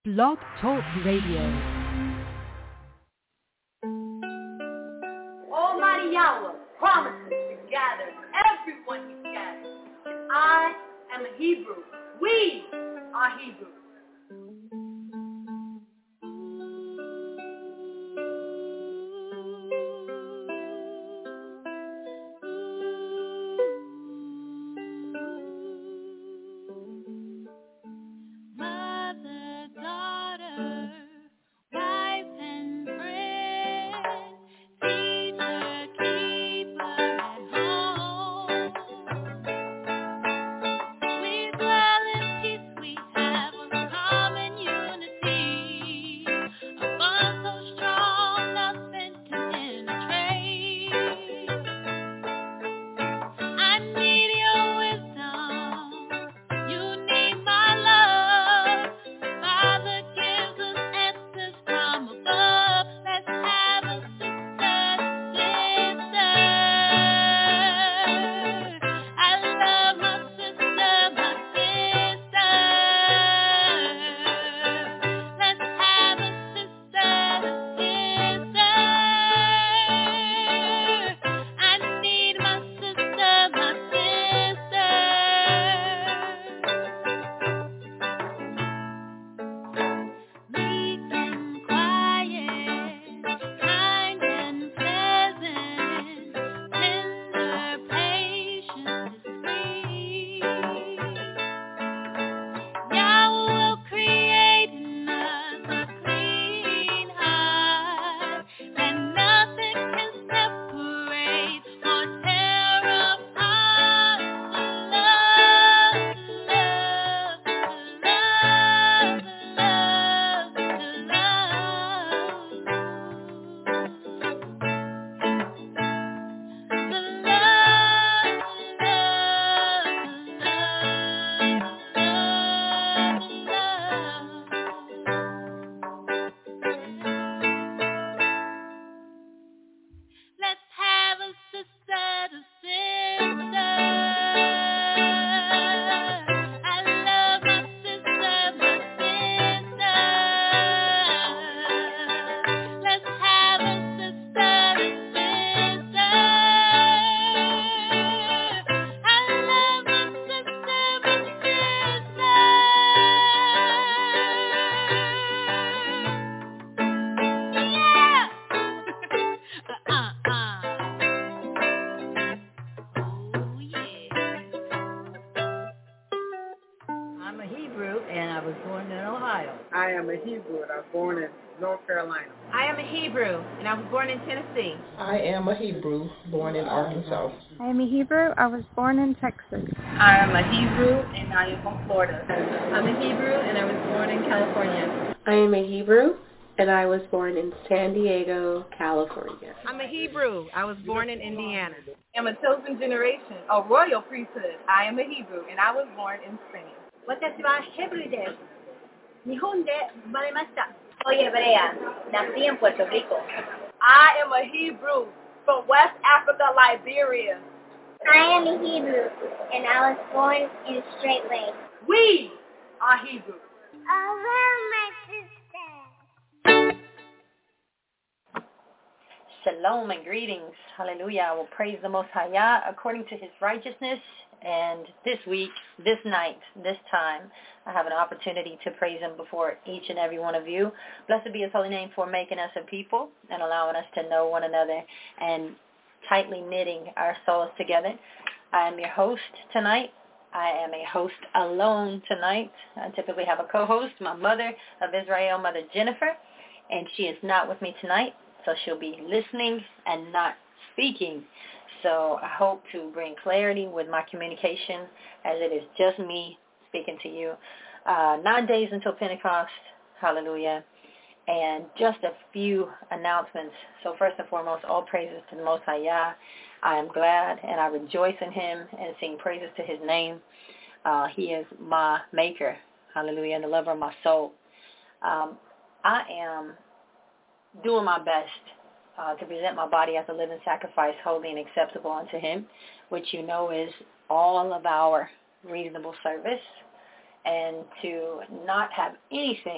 Blog Talk Radio. Almighty Yahweh promises to gather everyone he gathers. I am a Hebrew. We are Hebrew. I am a Hebrew, and I was born in North Carolina. I am a Hebrew, and I was born in Tennessee. I am a Hebrew, born in Arkansas. I am a Hebrew. I was born in Texas. I am a Hebrew, and I am from Florida. I'm a Hebrew, and I was born in California. I am a Hebrew, and I was born in San Diego, California. I'm a Hebrew. I was born in Indiana. I am a chosen generation, a royal priesthood. I am a Hebrew, and I was born in Spain. 私はヘブルです。日本で生まれました。Soy hebrea. Nací en Puerto Rico. I am a Hebrew from West Africa, Liberia. I am a Hebrew, and I was born in Straight Lake. We are Hebrew. My sister. Shalom and greetings. Hallelujah. I will praise the Most High Yah according to his righteousness. And this week, this night, this time, I have an opportunity to praise him before each and every one of you. Blessed be his holy name for making us a people and allowing us to know one another and tightly knitting our souls together. I am your host tonight. I am a host alone tonight. I typically have a co-host, my mother of Israel, Mother Jennifer, and she is not with me tonight, so she'll be listening and not speaking. So I hope to bring clarity with my communication as it is just me speaking to you. 9 days until Pentecost, hallelujah, and just a few announcements. So first and foremost, all praises to the Most High Yah. I am glad and I rejoice in him and sing praises to his name. He is my maker, hallelujah, and the lover of my soul. I am doing my best to present my body as a living sacrifice, holy and acceptable unto him, which you know is all of our reasonable service, and to not have anything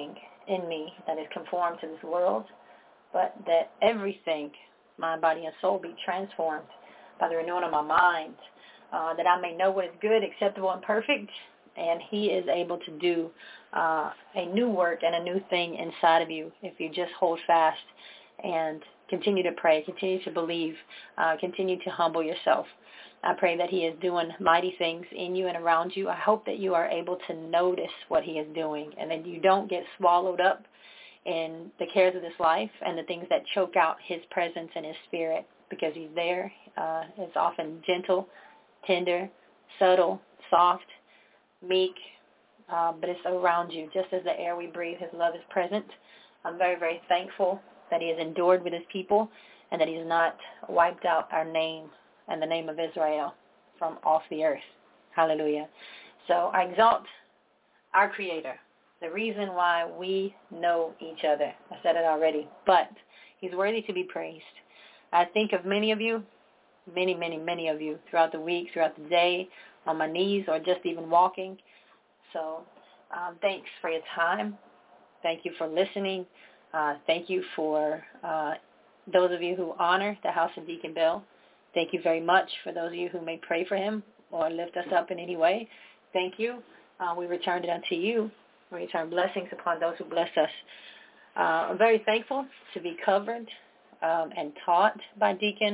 in me that is conformed to this world, but that everything, mind, body, and soul, be transformed by the renewing of my mind, that I may know what is good, acceptable, and perfect. And he is able to do a new work and a new thing inside of you if you just hold fast and continue to pray, continue to believe, continue to humble yourself. I pray that he is doing mighty things in you and around you. I hope that you are able to notice what he is doing and that you don't get swallowed up in the cares of this life and the things that choke out his presence and his spirit, because he's there. It's often gentle, tender, subtle, soft, meek, but it's around you. Just as the air we breathe, his love is present. I'm very, very thankful that he has endured with his people and that he has not wiped out our name and the name of Israel from off the earth. Hallelujah. So I exalt our Creator, the reason why we know each other. I said it already, but he's worthy to be praised. I think of many of you, many, many, many of you throughout the week, throughout the day, on my knees, or just even walking. So thanks for your time. Thank you for listening. Thank you for those of you who honor the House of Deacon Bill. Thank you very much for those of you who may pray for him or lift us up in any way. Thank you. We returned it unto you. We return blessings upon those who bless us. I'm very thankful to be covered and taught by Deacon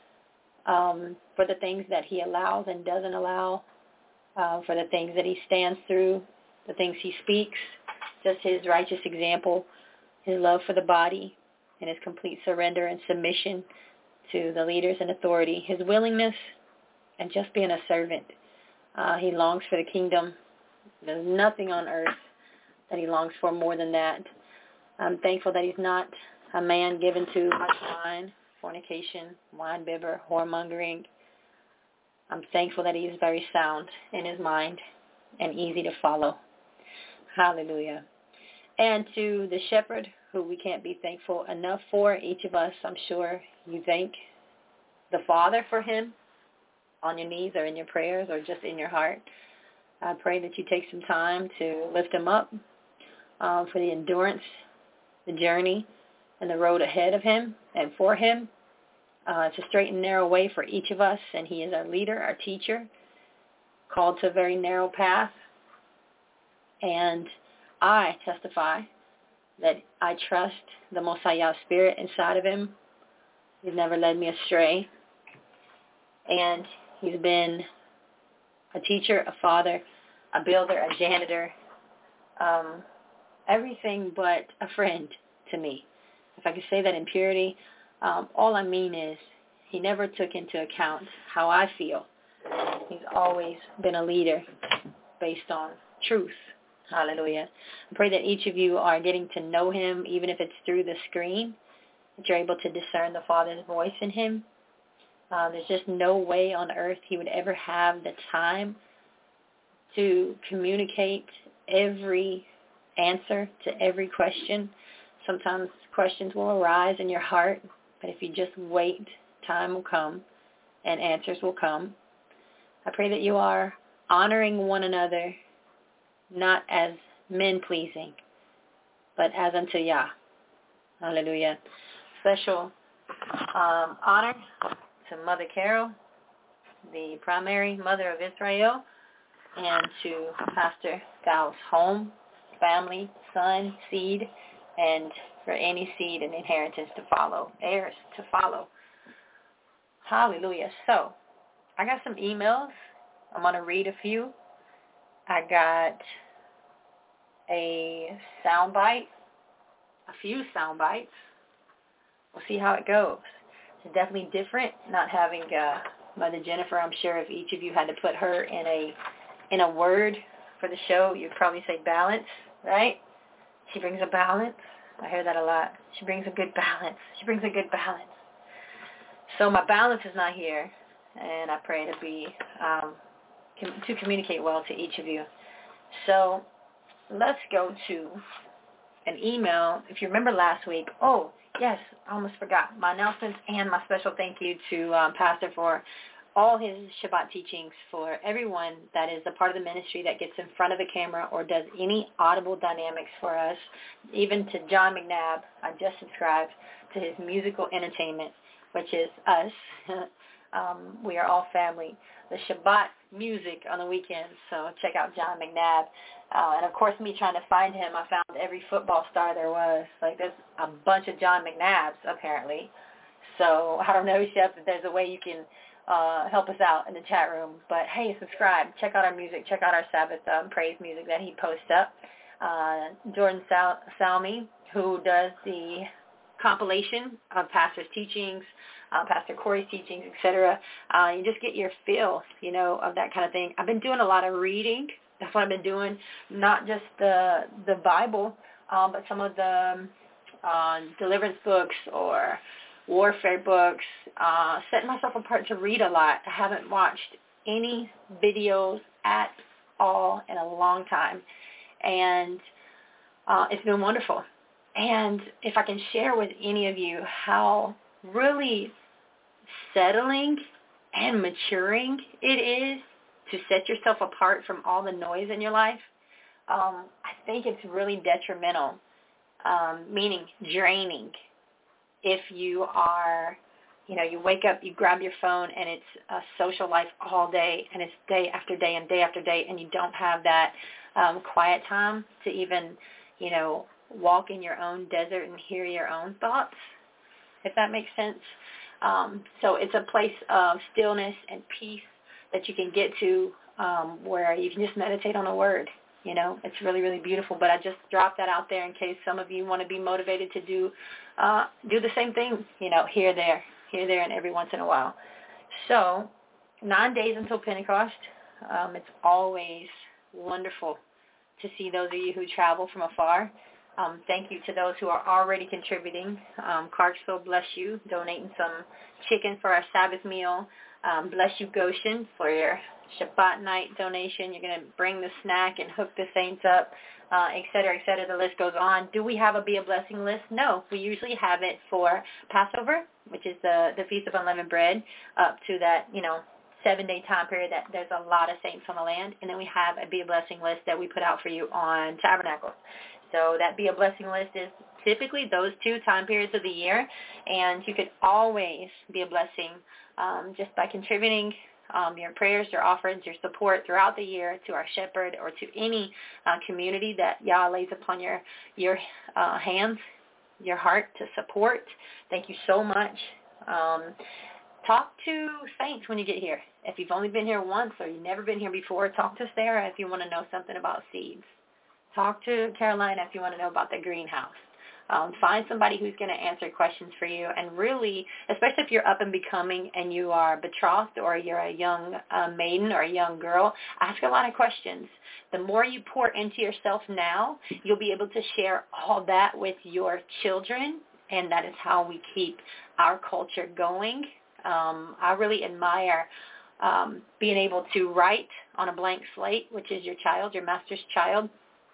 for the things that he allows and doesn't allow, for the things that he stands through, the things he speaks, just his righteous example, his love for the body, and his complete surrender and submission to the leaders and authority, his willingness, and just being a servant. He longs for the kingdom. There's nothing on earth that he longs for more than that. I'm thankful that he's not a man given to much wine, fornication, wine bibber, whoremongering. I'm thankful that he is very sound in his mind and easy to follow. Hallelujah. And to the shepherd, who we can't be thankful enough for, each of us, I'm sure you thank the Father for him on your knees or in your prayers or just in your heart. I pray that you take some time to lift him up for the endurance, the journey, and the road ahead of him and for him. It's a straight and narrow way for each of us, and he is our leader, our teacher, called to a very narrow path. And I testify that I trust the Mosiah Spirit inside of him. He's never led me astray. And he's been a teacher, a father, a builder, a janitor, everything but a friend to me. If I could say that in purity, all I mean is he never took into account how I feel. He's always been a leader based on truth. Hallelujah. I pray that each of you are getting to know him, even if it's through the screen, that you're able to discern the Father's voice in him. There's just no way on earth he would ever have the time to communicate every answer to every question. Sometimes questions will arise in your heart, but if you just wait, time will come and answers will come. I pray that you are honoring one another, not as men-pleasing, but as unto Yah. Hallelujah. Special honor to Mother Carol, the primary mother of Israel, and to Pastor Dow's home, family, son, seed, and for any seed and inheritance to follow, heirs to follow. Hallelujah. So, I got some emails. I'm going to read a few. I got a soundbite, a few sound bites. We'll see how it goes. It's definitely different not having Mother Jennifer. I'm sure if each of you had to put her in a word for the show, you'd probably say balance, right? She brings a balance. I hear that a lot. She brings a good balance. She brings a good balance. So my balance is not here, and I pray to be to communicate well to each of you. So let's go to an email. If you remember last week, oh, yes, I almost forgot my announcements and my special thank you to Pastor for all his Shabbat teachings for everyone that is a part of the ministry that gets in front of the camera or does any audible dynamics for us, even to John McNabb. I just subscribed to his musical entertainment, which is us. We are all family. The Shabbat music on the weekends, so check out John McNabb. And, of course, me trying to find him, I found every football star there was. Like, there's a bunch of John McNabbs, apparently. So I don't know, Chef, if there's a way you can help us out in the chat room. But, hey, subscribe. Check out our music. Check out our Sabbath praise music that he posts up. Jordan Salmi, who does the compilation of Pastor's teachings, Pastor Corey's teachings, etc. You just get your feel, of that kind of thing. I've been doing a lot of reading. That's what I've been doing, not just the Bible, but some of the deliverance books or warfare books, setting myself apart to read a lot. I haven't watched any videos at all in a long time, and it's been wonderful. And if I can share with any of you how really settling and maturing it is to set yourself apart from all the noise in your life, I think it's really detrimental, meaning draining. If you are, you wake up, you grab your phone, and it's a social life all day, and it's day after day and day after day, and you don't have that quiet time to even, walk in your own desert and hear your own thoughts, if that makes sense. So it's a place of stillness and peace that you can get to where you can just meditate on a word. It's really, really beautiful. But I just dropped that out there in case some of you want to be motivated to do the same thing, here, there, and every once in a while. So 9 days until Pentecost. It's always wonderful to see those of you who travel from afar. Thank you to those who are already contributing. Clarksville, bless you, donating some chicken for our Sabbath meal. Bless you, Goshen, for your Shabbat night donation. You're going to bring the snack and hook the saints up, et cetera, et cetera. The list goes on. Do we have a Be a Blessing list? No. We usually have it for Passover, which is the Feast of Unleavened Bread, up to that, 7-day time period that there's a lot of saints on the land. And then we have a Be a Blessing list that we put out for you on Tabernacles. So that Be a Blessing list is typically those 2 time periods of the year, and you could always be a blessing just by contributing your prayers, your offerings, your support throughout the year to our shepherd or to any community that Yah lays upon your hands, your heart to support. Thank you so much. Talk to saints when you get here. If you've only been here once or you've never been here before, talk to Sarah if you want to know something about seeds. Talk to Carolina if you want to know about the greenhouse. Find somebody who's going to answer questions for you. And really, especially if you're up and becoming and you are betrothed or you're a young maiden or a young girl, ask a lot of questions. The more you pour into yourself now, you'll be able to share all that with your children, and that is how we keep our culture going. I really admire being able to write on a blank slate, which is your child, your master's child,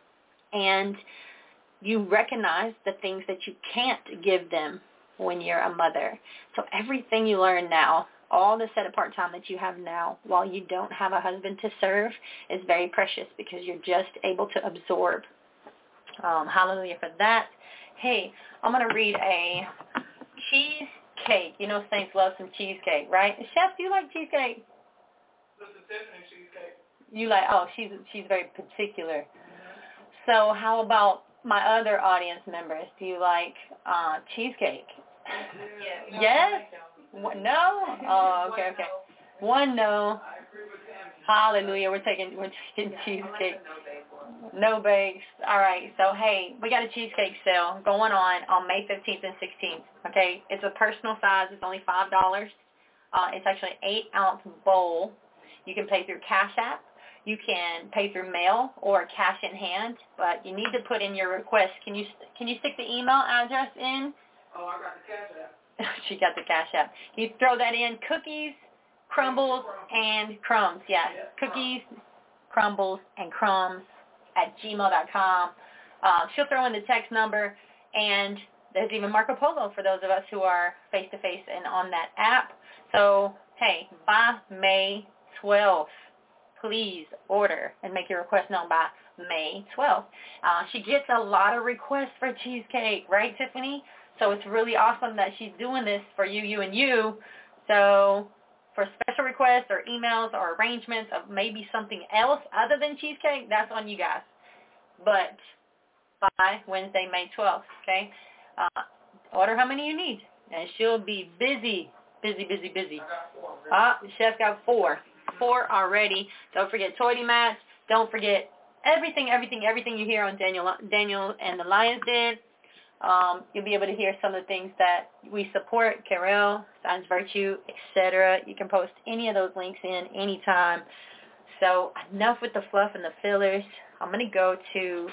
and you recognize the things that you can't give them when you're a mother. So everything you learn now, all the set-apart time that you have now while you don't have a husband to serve is very precious because you're just able to absorb. Hallelujah for that. Hey, I'm going to read a cheesecake. Saints love some cheesecake, right? Chef, do you like cheesecake? This is Tiffany cheesecake. You like, she's very particular. So how about my other audience members? Do you like cheesecake? Yeah. Yes? No? Oh, okay. One no. Hallelujah. We're taking cheesecake. No bakes. All right. So, hey, we got a cheesecake sale going on May 15th and 16th. Okay? It's a personal size. It's only $5. It's actually an 8-ounce bowl. You can pay through Cash App. You can pay through mail or cash in hand, but you need to put in your request. Can you stick the email address in? Oh, I got the Cash App. She got the Cash App. You throw that in, cookies, crumbles, and crumbs. Yeah, cookies, crumbles, and crumbs at gmail.com. She'll throw in the text number, and there's even Marco Polo for those of us who are face-to-face and on that app. So hey, by May 12th, please order and make your request known by May 12th. She gets a lot of requests for cheesecake, right, Tiffany? So it's really awesome that she's doing this for you, and you. So for special requests or emails or arrangements of maybe something else other than cheesecake, that's on you guys. But by Wednesday, May 12th, okay? Order how many you need, and she'll be busy. Chef got four already. Don't forget Toity Match. Don't forget everything you hear on Daniel and the Lions Den. You'll be able to hear some of the things that we support, Carol, Science Virtue, etc. You can post any of those links in anytime. So enough with the fluff and the fillers. I'm going to go to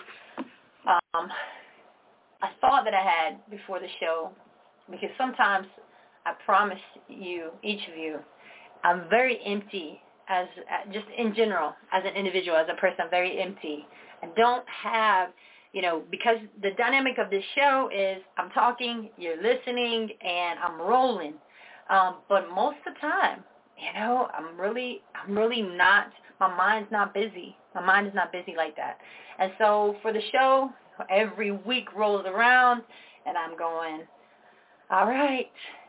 a thought that I had before the show, because sometimes I promise you, each of you, I'm very empty as just in general, as an individual, as a person. I'm very empty. I don't have, because the dynamic of this show is I'm talking, you're listening, and I'm rolling. But most of the time, I'm really not, my mind's not busy. My mind is not busy like that. And so for the show, every week rolls around, and I'm going, all right,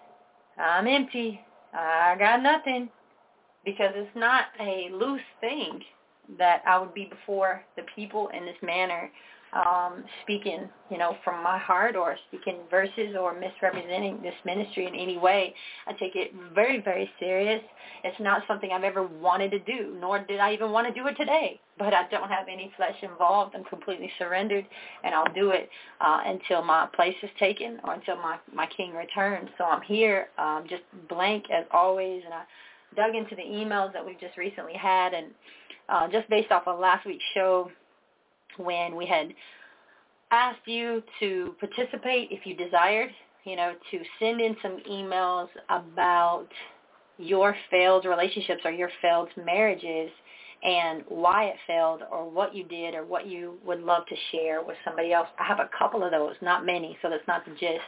I'm empty. I got nothing. Because it's not a loose thing that I would be before the people in this manner, speaking, from my heart, or speaking verses or misrepresenting this ministry in any way. I take it very, very serious. It's not something I've ever wanted to do, nor did I even want to do it today. But I don't have any flesh involved. I'm completely surrendered, and I'll do it until my place is taken or until my king returns. So I'm here just blank as always, and I dug into the emails that we just recently had, and just based off of last week's show, when we had asked you to participate if you desired, to send in some emails about your failed relationships or your failed marriages and why it failed, or what you did, or what you would love to share with somebody else. I have a couple of those, not many, so that's not the gist.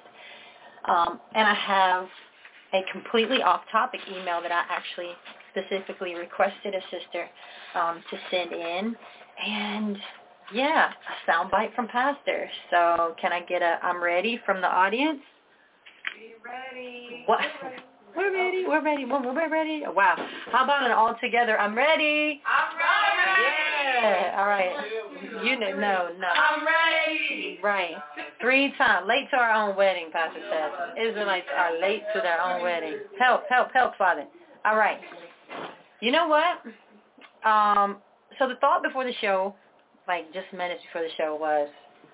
And I have a completely off-topic email that I actually specifically requested a sister to send in. And, yeah, a soundbite from Pastor. So can I get a I'm ready from the audience? We're ready. What? We're ready. We're ready. Oh, wow. How about an all together? I'm ready. I'm ready. Yeah. All right. No. I'm ready. Right. 3 times. Late to our own wedding, Pastor says. Israelites are late to their own wedding. Help, Father. All right. You know what? So the thought before the show, like just minutes before the show, was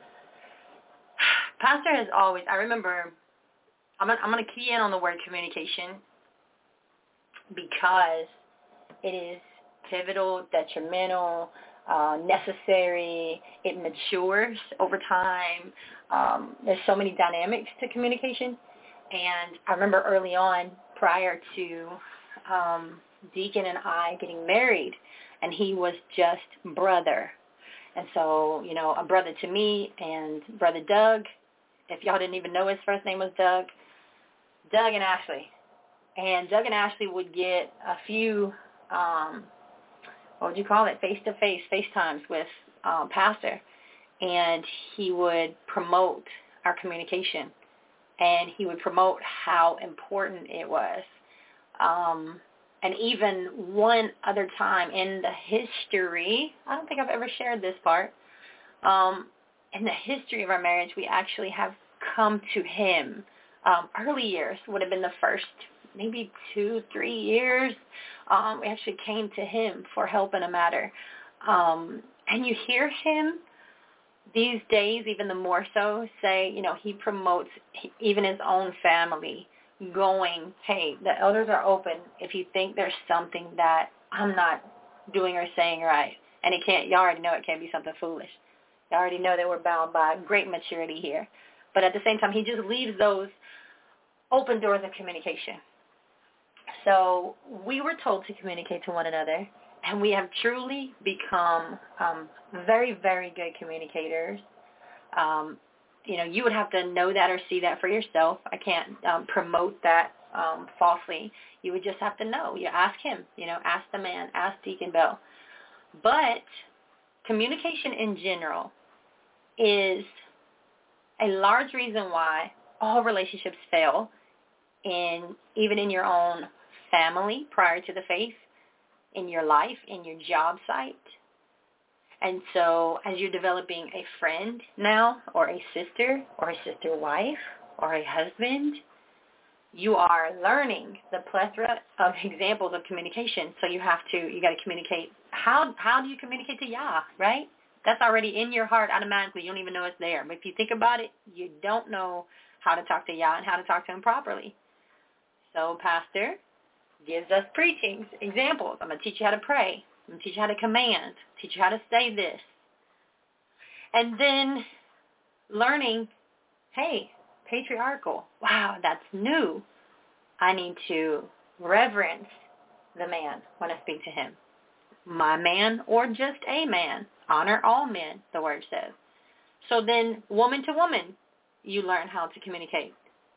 Pastor has always, I remember, I'm going to key in on the word communication, because it is pivotal, detrimental, necessary. It matures over time. There's so many dynamics to communication. And I remember early on, prior to Deacon and I getting married, and he was just brother. And so, a brother to me and Brother Doug. If y'all didn't even know his first name was Doug and Ashley. And Doug and Ashley would get a few, face-to-face, FaceTimes with Pastor. And he would promote our communication. And he would promote how important it was. And even one other time in the history, I don't think I've ever shared this part, in the history of our marriage, we actually have come to him. Early years would have been the first maybe 2-3 years. We actually came to him for help in a matter. And you hear him these days, even the more so, say, he promotes even his own family, going, hey, the elders are open if you think there's something that I'm not doing or saying right. And you already know it can't be something foolish. You already know that we're bound by great maturity here. But at the same time, he just leaves those open doors of communication. So we were told to communicate to one another, and we have truly become very, very good communicators. You would have to know that or see that for yourself. I can't promote that falsely, you would just have to know. You ask him, ask the man, ask Deacon Bell. But communication in general is a large reason why all relationships fail, even in your own family prior to the faith, in your life, in your job site. And so as you're developing a friend now, or a sister wife, or a husband, you are learning the plethora of examples of communication. So you got to communicate. How do you communicate to Yah, right? That's already in your heart automatically. You don't even know it's there. But if you think about it, you don't know how to talk to Yah and how to talk to him properly. So Pastor gives us preachings, examples. I'm going to teach you how to pray. I'm going to teach you how to command, teach you how to say this. And then learning, hey, patriarchal, wow, that's new. I need to reverence the man when I speak to him. My man or just a man. Honor all men, the word says. So then woman to woman, you learn how to communicate.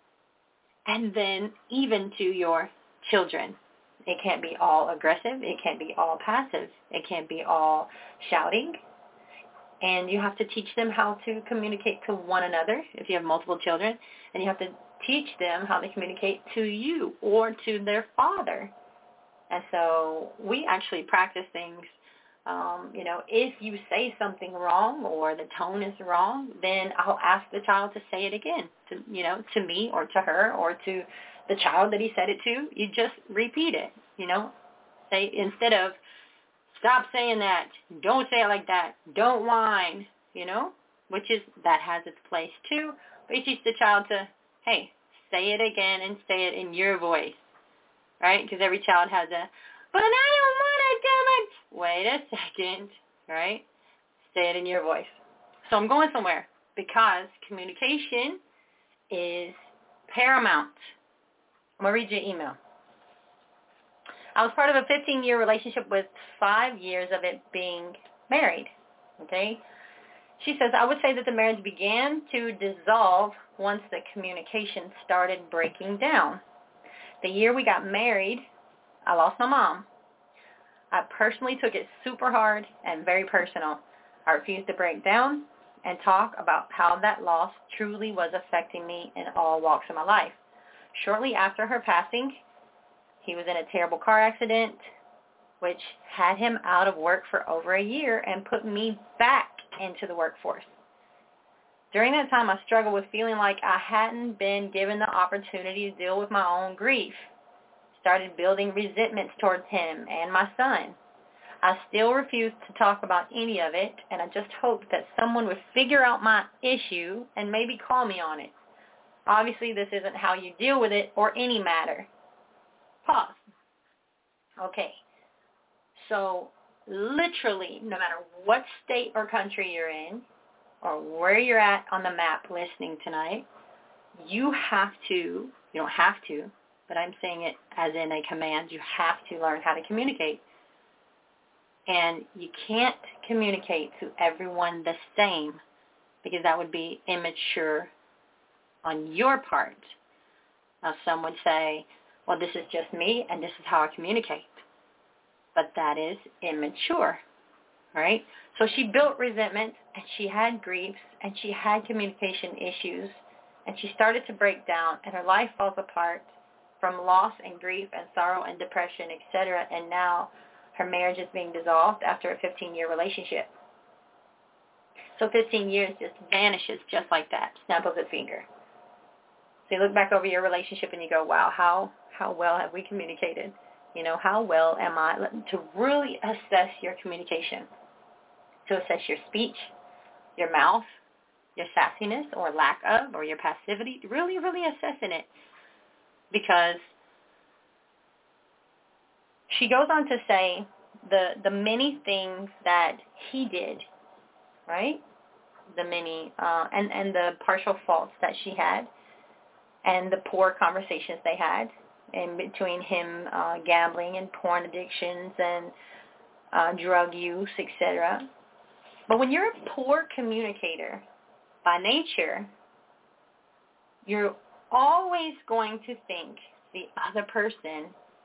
And then even to your children. It can't be all aggressive. It can't be all passive. It can't be all shouting. And you have to teach them how to communicate to one another if you have multiple children. And you have to teach them how to communicate to you or to their father. And so we actually practice things. If you say something wrong or the tone is wrong, then I'll ask the child to say it again, to me or to her or to the child that he said it to. You just repeat it, Say, instead of, stop saying that, don't say it like that, don't whine, that has its place too. But you teach the child to, hey, say it again and say it in your voice, right? Because every child has but I don't want to do it. Wait a second, right? Say it in your voice. So I'm going somewhere because communication is paramount. I'm going to read your email. I was part of a 15-year relationship with 5 years of it being married, okay? She says, I would say that the marriage began to dissolve once the communication started breaking down. The year we got married, I lost my mom. I personally took it super hard and very personal. I refused to break down and talk about how that loss truly was affecting me in all walks of my life. Shortly after her passing, he was in a terrible car accident, which had him out of work for over a year and put me back into the workforce. During that time, I struggled with feeling like I hadn't been given the opportunity to deal with my own grief. Started building resentments towards him and my son. I still refused to talk about any of it, and I just hoped that someone would figure out my issue and maybe call me on it. Obviously, this isn't how you deal with it or any matter. Pause. Okay. So, literally, no matter what state or country you're in, or where you're at on the map listening tonight, you don't have to, but I'm saying it as in a command, you have to learn how to communicate. And you can't communicate to everyone the same because that would be immature on your part. Now, some would say, well, this is just me and this is how I communicate. But that is immature, right? So she built resentment and she had griefs and she had communication issues and she started to break down and her life falls apart from loss and grief and sorrow and depression, etc. And now her marriage is being dissolved after a 15-year relationship. So 15 years just vanishes just like that, snap of a finger. So you look back over your relationship and you go, wow, how well have we communicated? How well am I? To really assess your communication, to assess your speech, your mouth, your sassiness or lack of, or your passivity, really, really assessing it. Because she goes on to say the many things that he did, right? The many, and the partial faults that she had, and the poor conversations they had in between him gambling and porn addictions and drug use, etc. But when you're a poor communicator by nature, you're always going to think the other person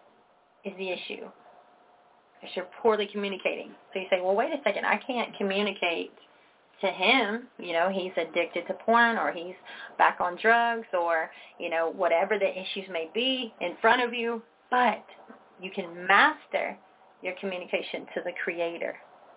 is the issue. Because you're poorly communicating. So you say, well, wait a second, I can't communicate to him. You know, he's addicted to porn, or he's back on drugs, or, you know, whatever the issues may be in front of you. But you can master your communication to the Creator.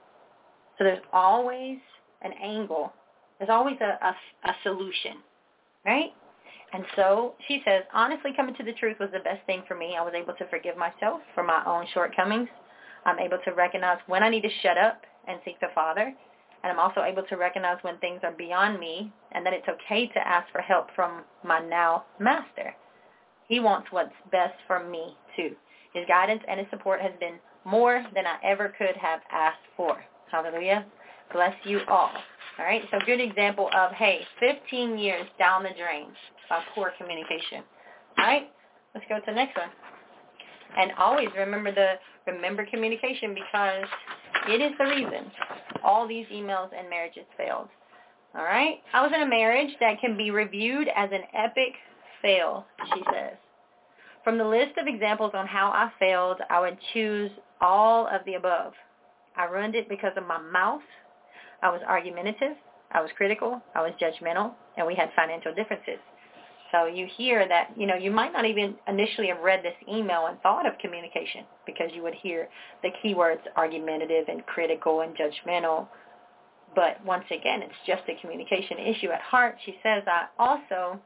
So there's always an angle. There's always a solution, right? And so she says, honestly, coming to the truth was the best thing for me. I was able to forgive myself for my own shortcomings. I'm able to recognize when I need to shut up and seek the Father. And I'm also able to recognize when things are beyond me, and that it's okay to ask for help from my now Master. He wants what's best for me, too. His guidance and his support has been more than I ever could have asked for. Hallelujah. Bless you all. All right, so good example of, hey, 15 years down the drain by poor communication. All right, let's go to the next one. And always remember communication, because it is the reason all these emails and marriages failed. All right, I was in a marriage that can be reviewed as an epic fail, she says. From the list of examples on how I failed, I would choose all of the above. I ruined it because of my mouth. I was argumentative. I was critical. I was judgmental. And we had financial differences. So you hear that, you know, you might not even initially have read this email and thought of communication, because you would hear the keywords argumentative and critical and judgmental. But once again, it's just a communication issue at heart. She says, I also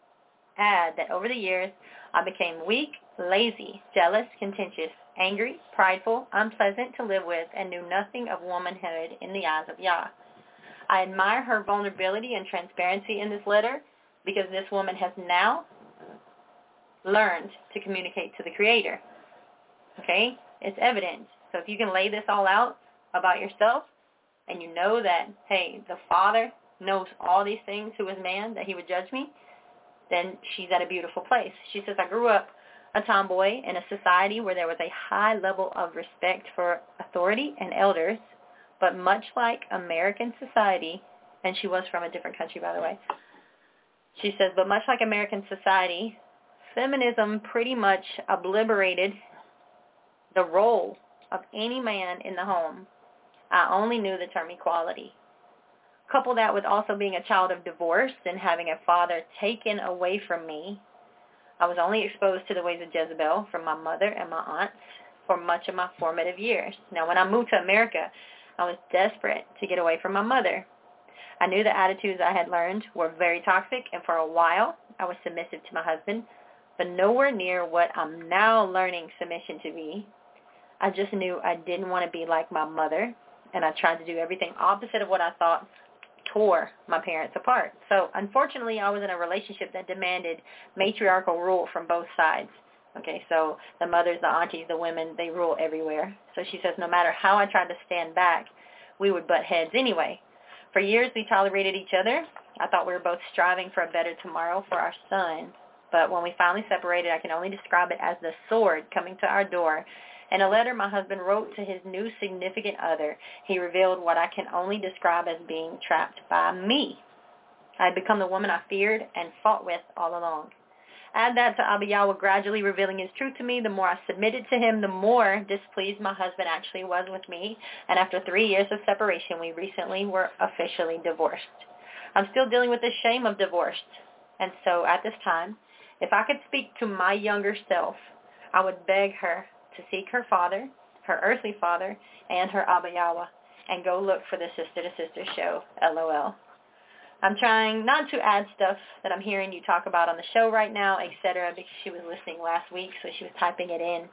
add that over the years, I became weak, lazy, jealous, contentious, angry, prideful, unpleasant to live with, and knew nothing of womanhood in the eyes of Yah. I admire her vulnerability and transparency in this letter, because this woman has now learned to communicate to the Creator. Okay? It's evident. So if you can lay this all out about yourself, and you know that, hey, the Father knows all these things, who is man, that he would judge me, then she's at a beautiful place. She says, I grew up a tomboy in a society where there was a high level of respect for authority and elders, but much like American society, and she was from a different country, by the way, she says, but much like American society, feminism pretty much obliterated the role of any man in the home. I only knew the term equality. Couple that with also being a child of divorce and having a father taken away from me, I was only exposed to the ways of Jezebel from my mother and my aunts for much of my formative years. Now, when I moved to America, I was desperate to get away from my mother. I knew the attitudes I had learned were very toxic, and for a while, I was submissive to my husband, but nowhere near what I'm now learning submission to be. I just knew I didn't want to be like my mother, and I tried to do everything opposite of what I thought tore my parents apart. So unfortunately, I was in a relationship that demanded matriarchal rule from both sides. Okay, so the mothers, the aunties, the women, they rule everywhere. So she says no matter how I tried to stand back, we would butt heads anyway. For years, we tolerated each other. I thought we were both striving for a better tomorrow for our son. But when we finally separated, I can only describe it as the sword coming to our door. In a letter my husband wrote to his new significant other, he revealed what I can only describe as being trapped by me. I had become the woman I feared and fought with all along. Add that to Abba Yahweh gradually revealing his truth to me. The more I submitted to him, the more displeased my husband actually was with me. And after 3 years of separation, we recently were officially divorced. I'm still dealing with the shame of divorce. And so at this time, if I could speak to my younger self, I would beg her to seek her father, her earthly father, and her Abba Yahweh, and go look for the Sister to Sister show, LOL. I'm trying not to add stuff that I'm hearing you talk about on the show right now, etc., because she was listening last week, so she was typing it in.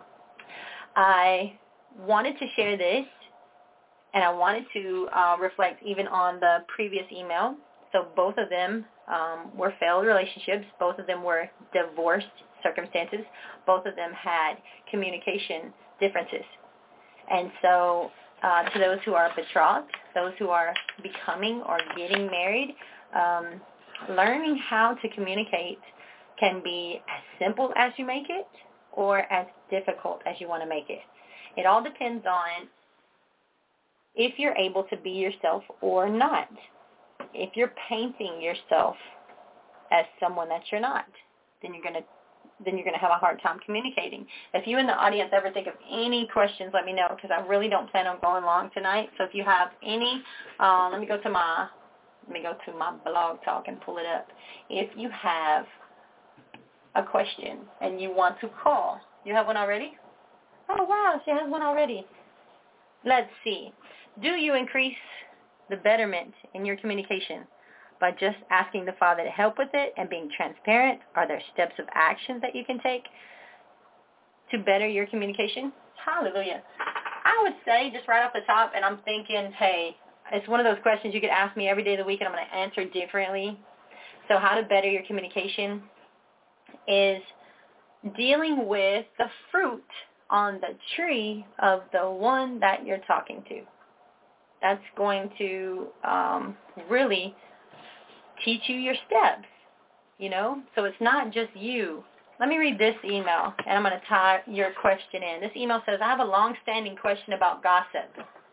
I wanted to share this, and I wanted to reflect even on the previous email. So both of them were failed relationships. Both of them were divorced circumstances. Both of them had communication differences. And so to those who are betrothed, those who are becoming or getting married, learning how to communicate can be as simple as you make it or as difficult as you want to make it. It all depends on if you're able to be yourself or not. If you're painting yourself as someone that you're not, then you're going to then you're going to have a hard time communicating. If you in the audience ever think of any questions, let me know, because I really don't plan on going long tonight. So if you have any, let me go to my blog talk and pull it up. If you have a question and you want to call, you have one already? Oh, wow, she has one already. Let's see. Do you increase the betterment in your communication by just asking the Father to help with it and being transparent? Are there steps of action that you can take to better your communication? Hallelujah. I would say just right off the top, and I'm thinking, hey, it's one of those questions you could ask me every day of the week and I'm going to answer differently. So how to better your communication is dealing with the fruit on the tree of the one that you're talking to. That's going to really teach you your steps, you know? So it's not just you. Let me read this email, and I'm going to tie your question in. This email says, I have a long-standing question about gossip.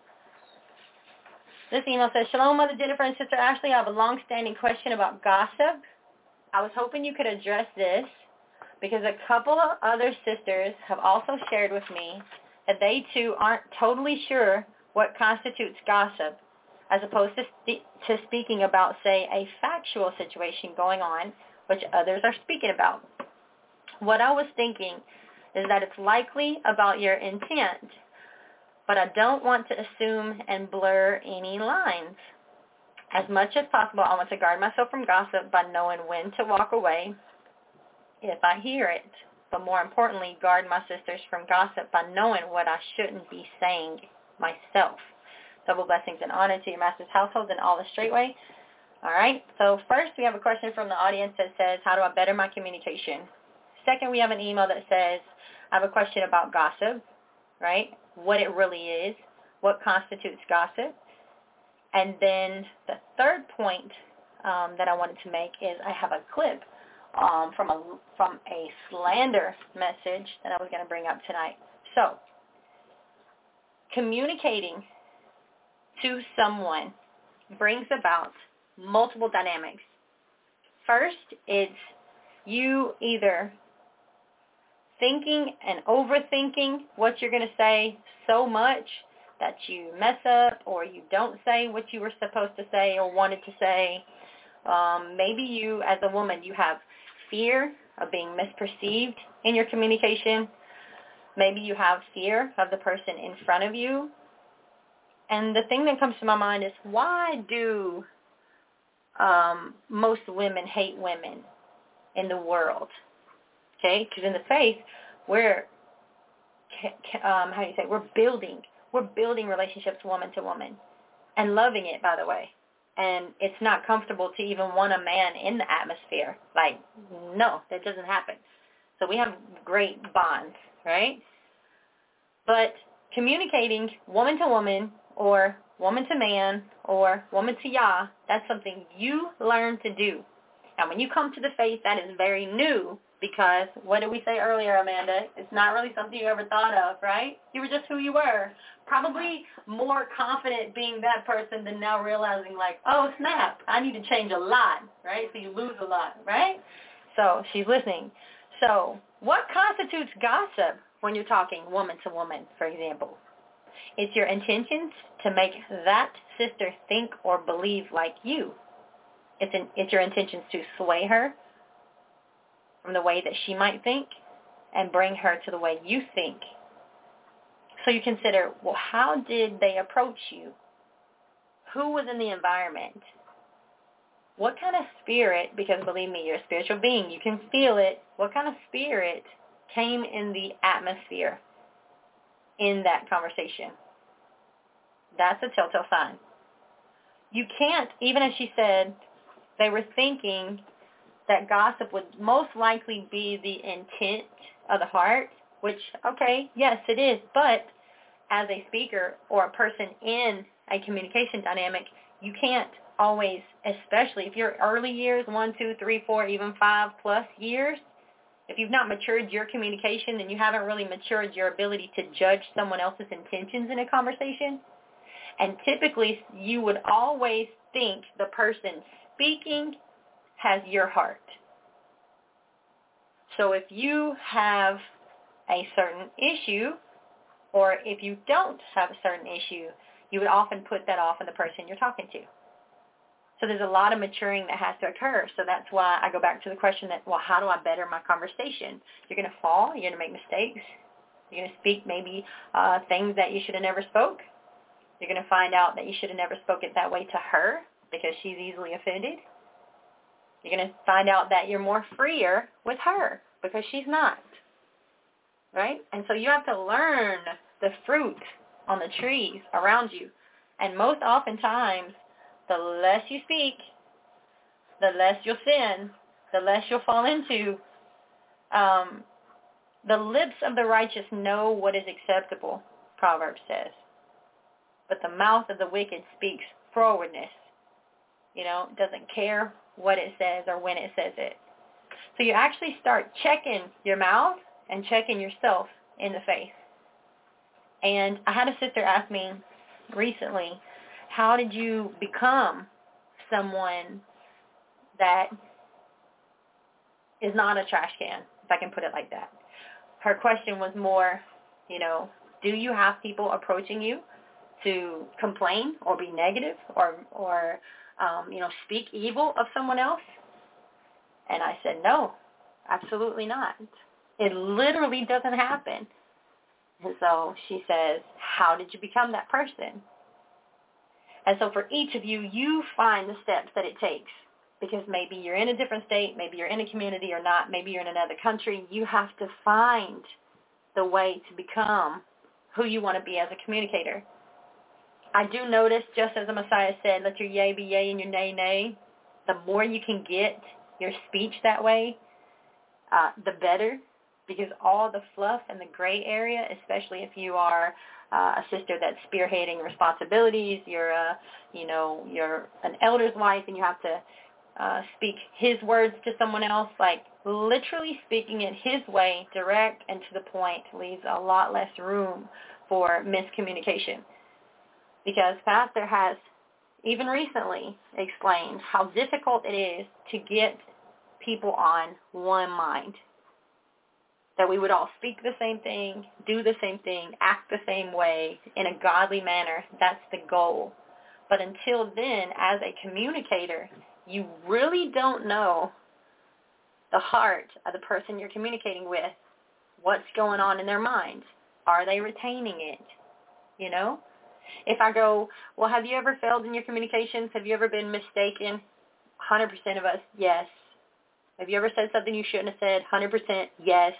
This email says, Shalom, Mother Jennifer and Sister Ashley. I have a long-standing question about gossip. I was hoping you could address this because a couple of other sisters have also shared with me that they too aren't totally sure what constitutes gossip, as opposed to speaking about, say, a factual situation going on, which others are speaking about. What I was thinking is that it's likely about your intent, but I don't want to assume and blur any lines. As much as possible, I want to guard myself from gossip by knowing when to walk away if I hear it. But more importantly, guard my sisters from gossip by knowing what I shouldn't be saying myself. Double blessings and honor to your master's household and all the straight way. All right. So first, we have a question from the audience that says, how do I better my communication? Second, we have an email that says, I have a question about gossip, right? What it really is, what constitutes gossip. And then the third point that I wanted to make is I have a clip from a slander message that I was going to bring up tonight. So, communicating to someone brings about multiple dynamics. First, it's you either thinking and overthinking what you're going to say so much that you mess up or you don't say what you were supposed to say or wanted to say. Maybe you, as a woman, you have fear of being misperceived in your communication. Maybe you have fear of the person in front of you. And the thing that comes to my mind is, why do most women hate women in the world? Okay, because in the faith, we're building relationships woman to woman and loving it, by the way. And it's not comfortable to even want a man in the atmosphere. Like, no, that doesn't happen. So we have great bonds, right? But communicating woman to woman or woman to man or woman to Yah, that's something you learn to do. And when you come to the faith, that is very new, because what did we say earlier, Amanda? It's not really something you ever thought of, right? You were just who you were. Probably more confident being that person than now realizing, like, oh, snap, I need to change a lot, right? So you lose a lot, right? So she's listening. So what constitutes gossip when you're talking woman to woman, for example? It's your intentions to make that sister think or believe like you. It's your intentions to sway her from the way that she might think and bring her to the way you think. So you consider, well, how did they approach you? Who was in the environment? What kind of spirit, because believe me, you're a spiritual being, you can feel it. What kind of spirit came in the atmosphere in that conversation? That's a telltale sign. You can't, even as she said, they were thinking that gossip would most likely be the intent of the heart, which, okay, yes, it is. But as a speaker or a person in a communication dynamic, you can't always, especially if you're early years, 1, 2, 3, 4, even 5+ years, if you've not matured your communication, then you haven't really matured your ability to judge someone else's intentions in a conversation. And typically, you would always think the person speaking has your heart. So if you have a certain issue, or if you don't have a certain issue, you would often put that off on the person you're talking to. So there's a lot of maturing that has to occur. So that's why I go back to the question that, well, how do I better my conversation? You're going to fall. You're going to make mistakes. You're going to speak maybe things that you should have never spoke. You're going to find out that you should have never spoke it that way to her because she's easily offended. You're going to find out that you're more freer with her because she's not. Right? And so you have to learn the fruit on the trees around you. And most oftentimes, the less you speak, the less you'll sin, the less you'll fall into. The lips of the righteous know what is acceptable, Proverbs says. But the mouth of the wicked speaks frowardness. Doesn't care what it says or when it says it. So you actually start checking your mouth and checking yourself in the face. And I had a sister ask me recently, how did you become someone that is not a trash can, if I can put it like that? Her question was more, do you have people approaching you to complain or be negative or speak evil of someone else? And I said, no, absolutely not. It literally doesn't happen. And so she says, how did you become that person? And so for each of you, you find the steps that it takes. Because maybe you're in a different state, maybe you're in a community or not, maybe you're in another country. You have to find the way to become who you want to be as a communicator. I do notice, just as the Messiah said, let your yea be yea and your nay, nay. The more you can get your speech that way, the better. Because all the fluff and the gray area, especially if you are a sister that's spearheading responsibilities, you're an elder's wife and you have to speak his words to someone else, like literally speaking it his way, direct and to the point, leaves a lot less room for miscommunication. Because Pastor has even recently explained how difficult it is to get people on one mind. That we would all speak the same thing, do the same thing, act the same way in a godly manner. That's the goal. But until then, as a communicator, you really don't know the heart of the person you're communicating with. What's going on in their mind? Are they retaining it? If I go, well, have you ever failed in your communications? Have you ever been mistaken? 100% of us, yes. Have you ever said something you shouldn't have said? 100%, yes.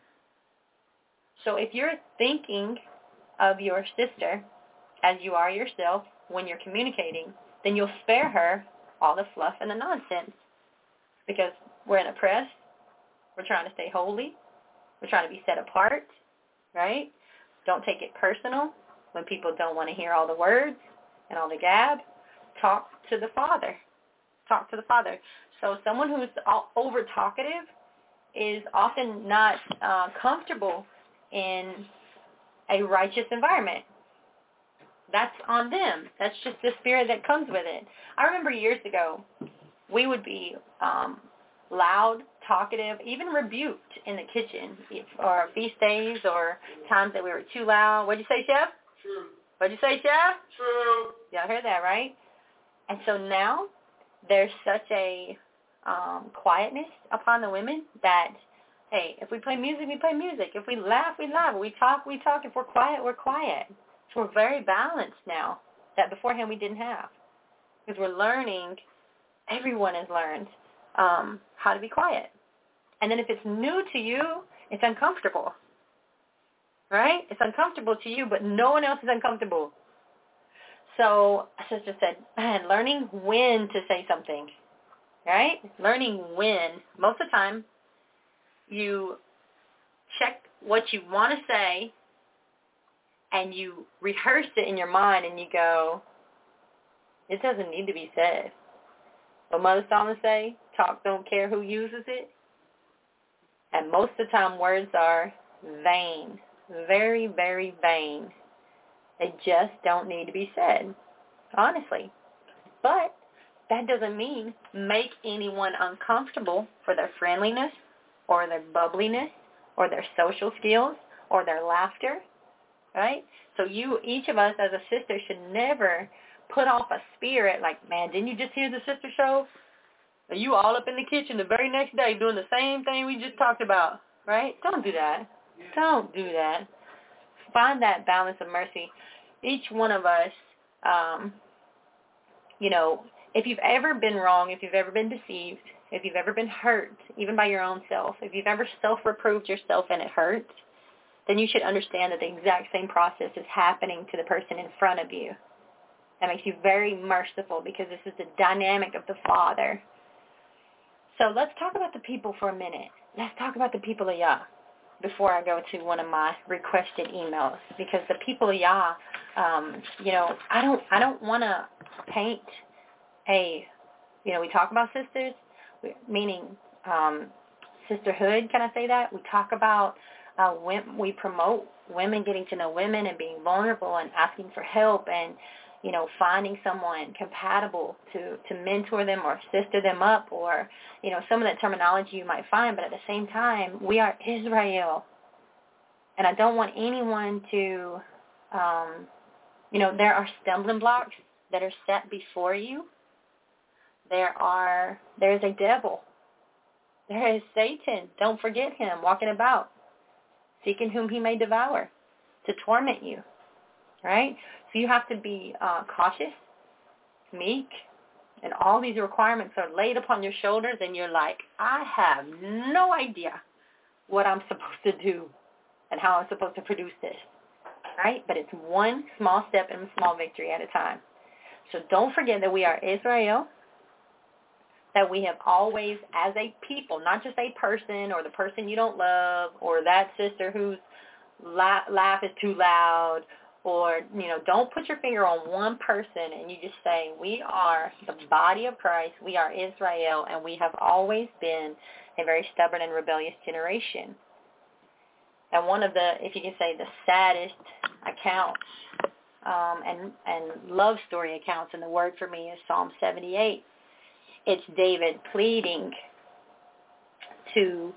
So if you're thinking of your sister as you are yourself when you're communicating, then you'll spare her all the fluff and the nonsense. Because we're in a press. We're trying to stay holy. We're trying to be set apart, right? Don't take it personal when people don't want to hear all the words and all the gab. Talk to the Father. Talk to the Father. So someone who's over-talkative is often not comfortable in a righteous environment. That's on them. That's just the spirit that comes with it. I remember years ago, we would be loud, talkative, even rebuked in the kitchen, or feast days, or times that we were too loud. What'd you say, Chef? True. What'd you say, Chef? True. Y'all heard that, right? And so now there's such a quietness upon the women that, hey, if we play music, we play music. If we laugh, we laugh. If we talk, we talk. If we're quiet, we're quiet. So we're very balanced now that beforehand we didn't have. Because we're learning, everyone has learned how to be quiet. And then if it's new to you, it's uncomfortable. Right? It's uncomfortable to you, but no one else is uncomfortable. So a sister said, man, learning when to say something. Right? Learning when. Most of the time, you check what you want to say and you rehearse it in your mind and you go, it doesn't need to be said. What Mother Solomon say, talk don't care who uses it. And most of the time words are vain, very, very vain. They just don't need to be said, honestly. But that doesn't mean make anyone uncomfortable for their friendliness or their bubbliness or their social skills or their laughter, right? So each of us as a sister should never put off a spirit like, man, didn't you just hear the sister show? Are you all up in the kitchen the very next day doing the same thing we just talked about, right? Don't do that. Don't do that. Find that balance of mercy. Each one of us, if you've ever been wrong, if you've ever been deceived, if you've ever been hurt, even by your own self, if you've ever self-reproved yourself and it hurts, then you should understand that the exact same process is happening to the person in front of you. That makes you very merciful because this is the dynamic of the Father. So let's talk about the people for a minute. Let's talk about the people of Yah before I go to one of my requested emails, because the people of Yah, I don't want to paint we talk about sisters, meaning sisterhood, can I say that? We talk about we promote women getting to know women and being vulnerable and asking for help and, finding someone compatible to mentor them or sister them up or, some of that terminology you might find. But at the same time, we are Israel. And I don't want anyone to, there are stumbling blocks that are set before you. There is a devil. There is Satan. Don't forget him, walking about, seeking whom he may devour, to torment you, right? So you have to be cautious, meek, and all these requirements are laid upon your shoulders, and you're like, I have no idea what I'm supposed to do and how I'm supposed to produce this, right? But it's one small step and a small victory at a time. So don't forget that we are Israel, that we have always, as a people, not just a person or the person you don't love or that sister whose laugh is too loud, or, don't put your finger on one person and you just say, we are the body of Christ, we are Israel, and we have always been a very stubborn and rebellious generation. And one of the, if you can say, the saddest accounts and love story accounts in the Word for me is Psalm 78. It's David pleading to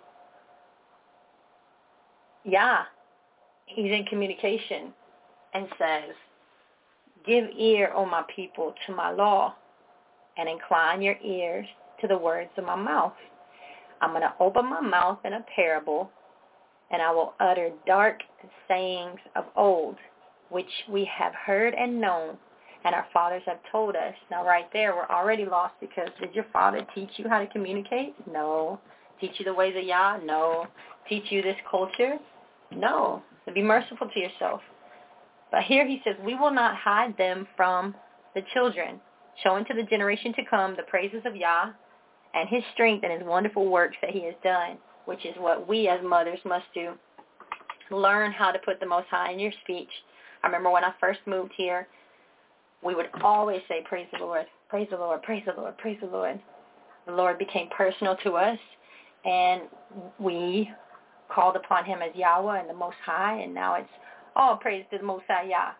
Yah. He's in communication and says, give ear, O my people, to my law, and incline your ears to the words of my mouth. I'm going to open my mouth in a parable, and I will utter dark sayings of old, which we have heard and known, and our fathers have told us. Now, right there, we're already lost, because did your father teach you how to communicate? No. Teach you the ways of Yah? No. Teach you this culture? No. So be merciful to yourself. But here he says, we will not hide them from the children, showing to the generation to come the praises of Yah and his strength and his wonderful works that he has done, which is what we as mothers must do. Learn how to put the Most High in your speech. I remember when I first moved here, we would always say, praise the Lord, praise the Lord, praise the Lord, praise the Lord. The Lord became personal to us, and we called upon him as Yahweh and the Most High, and now it's all praise to the Most High Yah.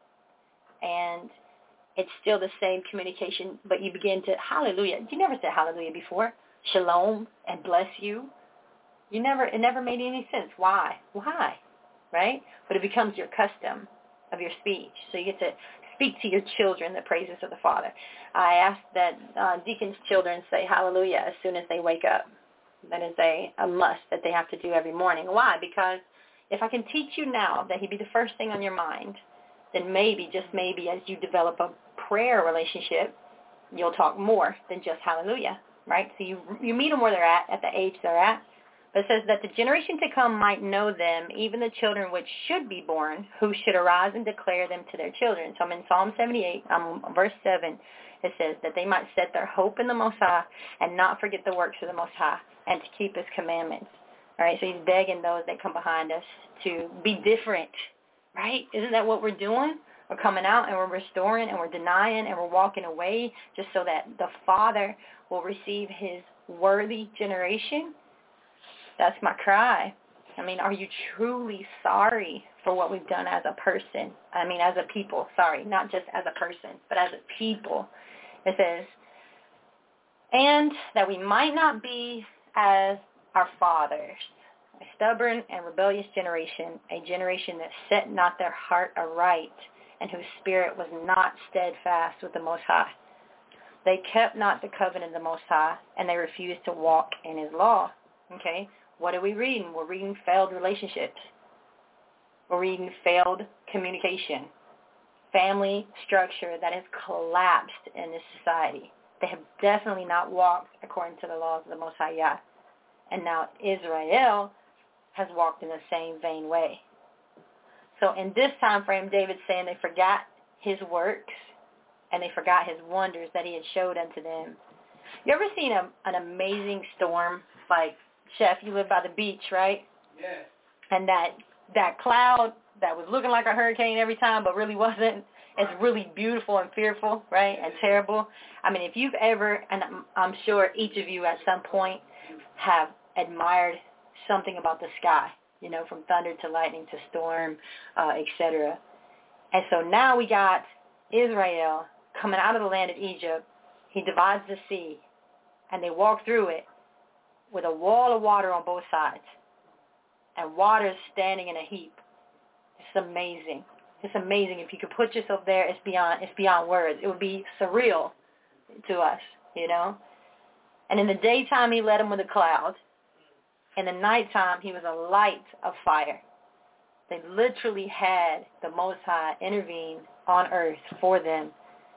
And it's still the same communication, but you begin to, hallelujah. You never said hallelujah before. Shalom and bless you. It never made any sense. Why? Right? But it becomes your custom of your speech. So you get to speak to your children the praises of the Father. I ask that deacons' children say hallelujah as soon as they wake up. That is a must that they have to do every morning. Why? Because if I can teach you now that he'd be the first thing on your mind, then maybe, just maybe, as you develop a prayer relationship, you'll talk more than just hallelujah, right? So you meet them where they're at the age they're at. But it says that the generation to come might know them, even the children which should be born, who should arise and declare them to their children. So I'm in Psalm 78, verse 7. It says that they might set their hope in the Most High and not forget the works of the Most High and to keep his commandments. All right, so he's begging those that come behind us to be different, right? Isn't that what we're doing? We're coming out and we're restoring and we're denying and we're walking away just so that the Father will receive his worthy generation. That's my cry. I mean, are you truly sorry for what we've done as a person? I mean, as a people, sorry, not just as a person, but as a people. It says, and that we might not be as our fathers, a stubborn and rebellious generation, a generation that set not their heart aright, and whose spirit was not steadfast with the Most High. They kept not the covenant of the Most High, and they refused to walk in his law. Okay? What are we reading? We're reading failed relationships. We're reading failed communication. Family structure that has collapsed in this society. They have definitely not walked according to the laws of the Most High Yah. And now Israel has walked in the same vain way. So in this time frame, David's saying they forgot his works and they forgot his wonders that he had showed unto them. You ever seen an amazing storm? Like, Chef, you live by the beach, right? Yes. And that cloud that was looking like a hurricane every time but really wasn't, it's really beautiful and fearful, right, and terrible. I mean, if you've ever, and I'm sure each of you at some point have admired something about the sky, you know, from thunder to lightning to storm, etc. And so now we got Israel coming out of the land of Egypt. He divides the sea, and they walk through it with a wall of water on both sides, and water standing in a heap. It's amazing. It's amazing. If you could put yourself there, it's beyond words. It would be surreal to us, you know. And in the daytime, he led them with a cloud. In the nighttime, he was a light of fire. They literally had the Most High intervene on earth for them.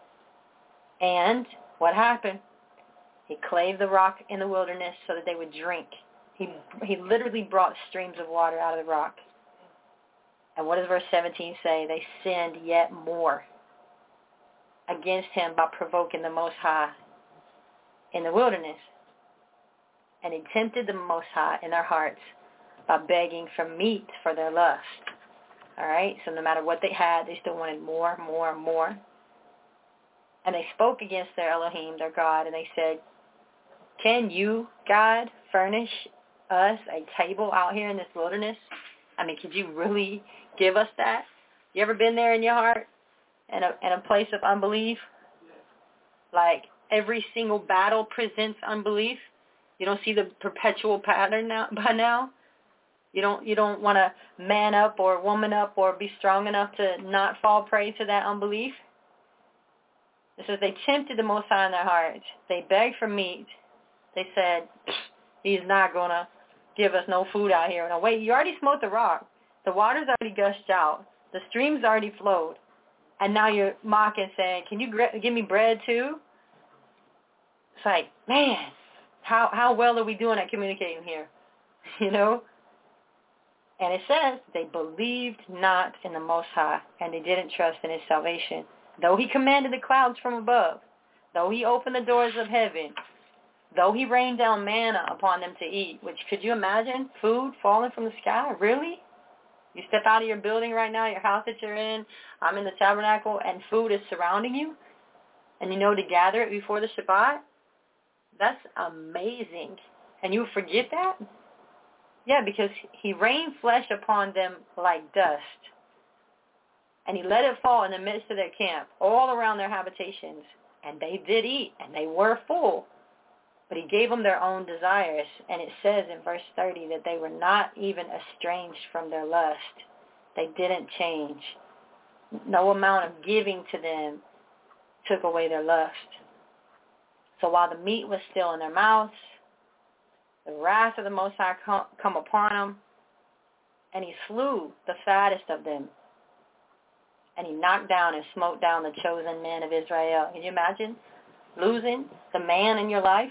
And what happened? He clave the rock in the wilderness so that they would drink. He literally brought streams of water out of the rock. And what does verse 17 say? They sinned yet more against him by provoking the Most High in the wilderness. And he tempted the Most High in their hearts by begging for meat for their lust. All right? So no matter what they had, they still wanted more, more, more. And they spoke against their Elohim, their God, and they said, can you, God, furnish us a table out here in this wilderness? I mean, could you really give us that? You ever been there in your heart in a place of unbelief? Like every single battle presents unbelief. You don't see the perpetual pattern now by now. You don't want to man up or woman up or be strong enough to not fall prey to that unbelief. It says they tempted the Most High in their hearts. They begged for meat. They said, he's not going to give us no food out here. No, wait, you already smote the rock. The water's already gushed out. The stream's already flowed. And now you're mocking, saying, can you give me bread too? It's like, man, how well are we doing at communicating here? You know? And it says they believed not in the Most High, and they didn't trust in his salvation. Though he commanded the clouds from above, though he opened the doors of heaven, though he rained down manna upon them to eat, which could you imagine? Food falling from the sky? Really? You step out of your building right now, your house that you're in, I'm in the tabernacle, and food is surrounding you, and you know to gather it before the Shabbat? That's amazing. And you forget that? Yeah, because he rained flesh upon them like dust. And he let it fall in the midst of their camp, all around their habitations. And they did eat, and they were full. But he gave them their own desires. And it says in verse 30 that they were not even estranged from their lust. They didn't change. No amount of giving to them took away their lust. So while the meat was still in their mouths, the wrath of the Most High come upon them, and he slew the fattest of them. And he knocked down and smote down the chosen men of Israel. Can you imagine losing the man in your life?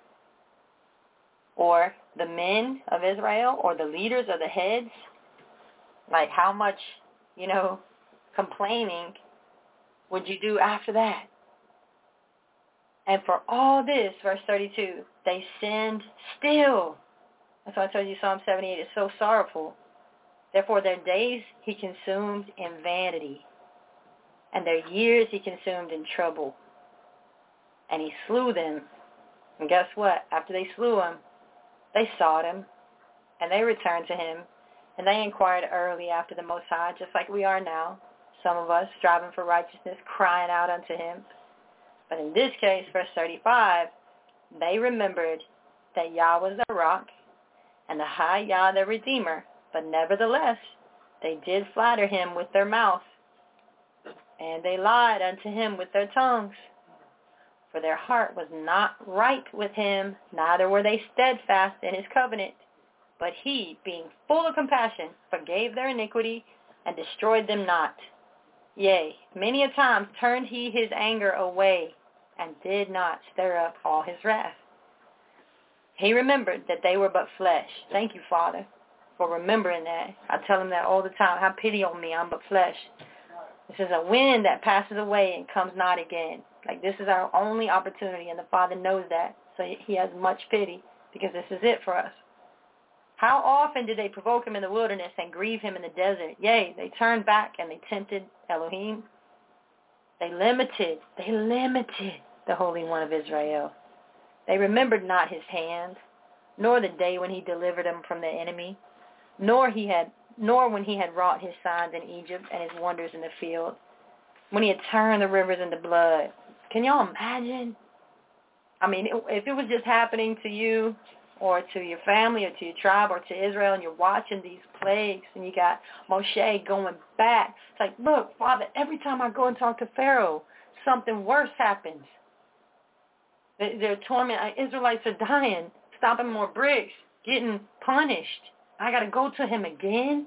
Or the men of Israel? Or the leaders or the heads? Like how much, complaining would you do after that? And for all this, verse 32, they sinned still. That's why I told you Psalm 78 is so sorrowful. Therefore their days he consumed in vanity, and their years he consumed in trouble. And he slew them. And guess what? After they slew him, they sought him, and they returned to him, and they inquired early after the Most High, just like we are now, some of us striving for righteousness, crying out unto him. But in this case, verse 35, they remembered that Yah was their rock, and the high Yah their Redeemer, but nevertheless they did flatter him with their mouth, and they lied unto him with their tongues. For their heart was not right with him, neither were they steadfast in his covenant. But he, being full of compassion, forgave their iniquity, and destroyed them not. Yea, many a time turned he his anger away, and did not stir up all his wrath. He remembered that they were but flesh. Thank you, Father, for remembering that. I tell him that all the time. Have pity on me, I'm but flesh. This is a wind that passes away and comes not again. Like, this is our only opportunity, and the Father knows that. So he has much pity, because this is it for us. How often did they provoke him in the wilderness and grieve him in the desert? Yea, they turned back and they tempted Elohim. They limited the Holy One of Israel. They remembered not his hand, nor the day when he delivered them from the enemy, nor when he had wrought his signs in Egypt and his wonders in the field, when he had turned the rivers into blood. Can y'all imagine? I mean, if it was just happening to you or to your family or to your tribe or to Israel, and you're watching these plagues, and you got Moshe going back. It's like, look, Father, every time I go and talk to Pharaoh, something worse happens. They're tormented. Israelites are dying, stopping more bricks, getting punished. I got to go to him again?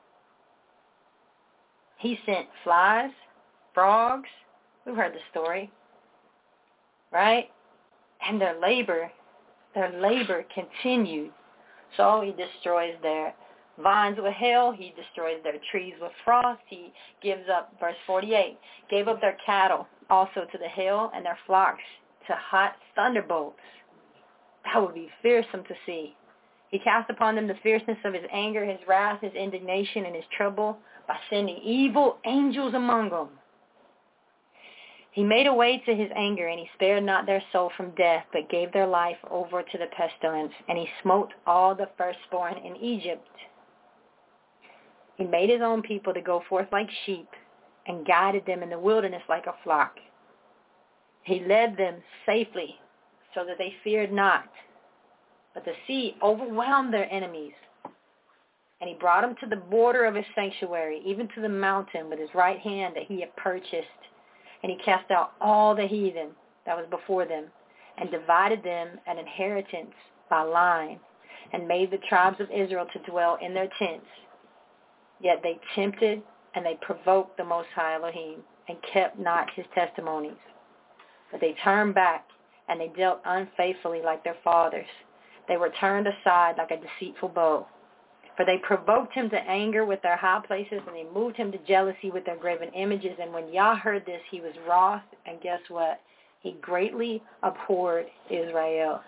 He sent flies, frogs. We've heard the story, right? And their labor continued. So he destroys their vines with hail. He destroys their trees with frost. He gives up, verse 48, gave up their cattle also to the hail and their flocks to hot thunderbolts. That would be fearsome to see. He cast upon them the fierceness of his anger, his wrath, his indignation, and his trouble by sending evil angels among them. He made a way to his anger, and he spared not their soul from death, but gave their life over to the pestilence, and he smote all the firstborn in Egypt. He made his own people to go forth like sheep, and guided them in the wilderness like a flock. He led them safely, so that they feared not. But the sea overwhelmed their enemies, and he brought them to the border of his sanctuary, even to the mountain with his right hand that he had purchased. And he cast out all the heathen that was before them, and divided them an inheritance by line, and made the tribes of Israel to dwell in their tents. Yet they tempted and they provoked the Most High Elohim, and kept not his testimonies. But they turned back, and they dealt unfaithfully like their fathers. They were turned aside like a deceitful bow. For they provoked him to anger with their high places, and they moved him to jealousy with their graven images. And when Yah heard this, he was wroth, and guess what? He greatly abhorred Israel.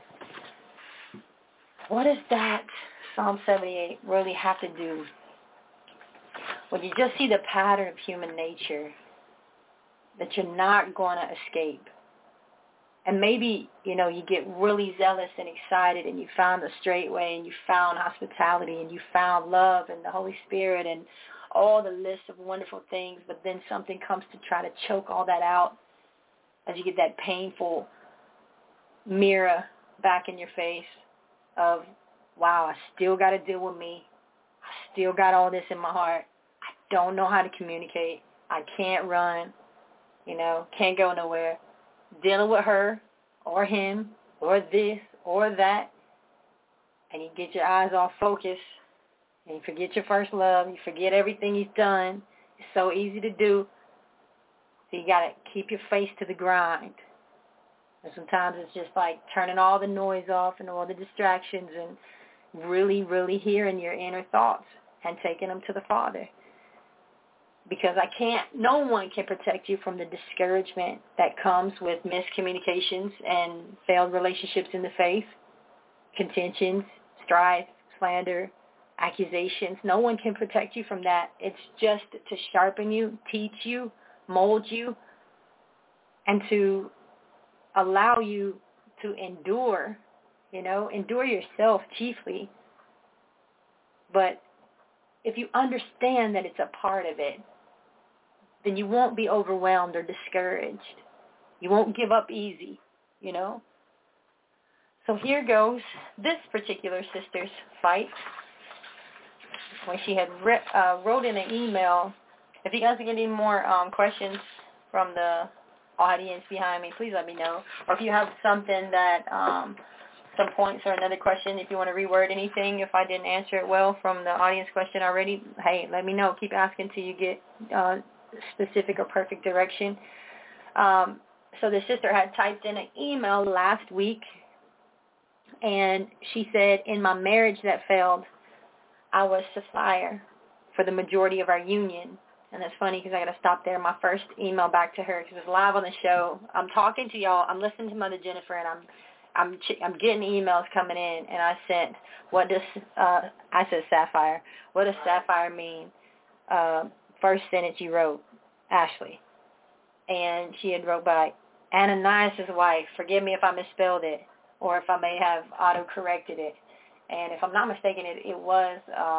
What does that, Psalm 78, really have to do? When you just see the pattern of human nature, that you're not going to escape. And maybe, you get really zealous and excited, and you found the straight way, and you found hospitality, and you found love and the Holy Spirit and all the list of wonderful things, but then something comes to try to choke all that out as you get that painful mirror back in your face of, wow, I still got to deal with me. I still got all this in my heart. I don't know how to communicate. I can't run, can't go nowhere. Dealing with her or him or this or that, and you get your eyes off focus, and you forget your first love, you forget everything he's done. It's so easy to do, so you got to keep your face to the grind. And sometimes it's just like turning all the noise off and all the distractions and really, really hearing your inner thoughts and taking them to the Father. Because no one can protect you from the discouragement that comes with miscommunications and failed relationships in the faith, contentions, strife, slander, accusations. No one can protect you from that. It's just to sharpen you, teach you, mold you, and to allow you to endure, endure yourself chiefly. But if you understand that it's a part of it, then you won't be overwhelmed or discouraged. You won't give up easy, So here goes this particular sister's fight. When she had wrote in an email. If you guys get any more questions from the audience behind me, please let me know. Or if you have something that, some points or another question, if you want to reword anything, if I didn't answer it well from the audience question already, hey, let me know. Keep asking till you get specific or perfect direction. So the sister had typed in an email last week, and she said, in my marriage that failed, I was Sapphire for the majority of our union. And that's funny because I got to stop there. My first email back to her, because it was live on the show. I'm talking to y'all. I'm listening to Mother Jennifer, and I'm getting emails coming in. And I sent, I said Sapphire. What does Sapphire mean? First sentence you wrote, Ashley. And she had wrote back, Ananias' wife. Forgive me if I misspelled it, or if I may have auto-corrected it. And if I'm not mistaken, it was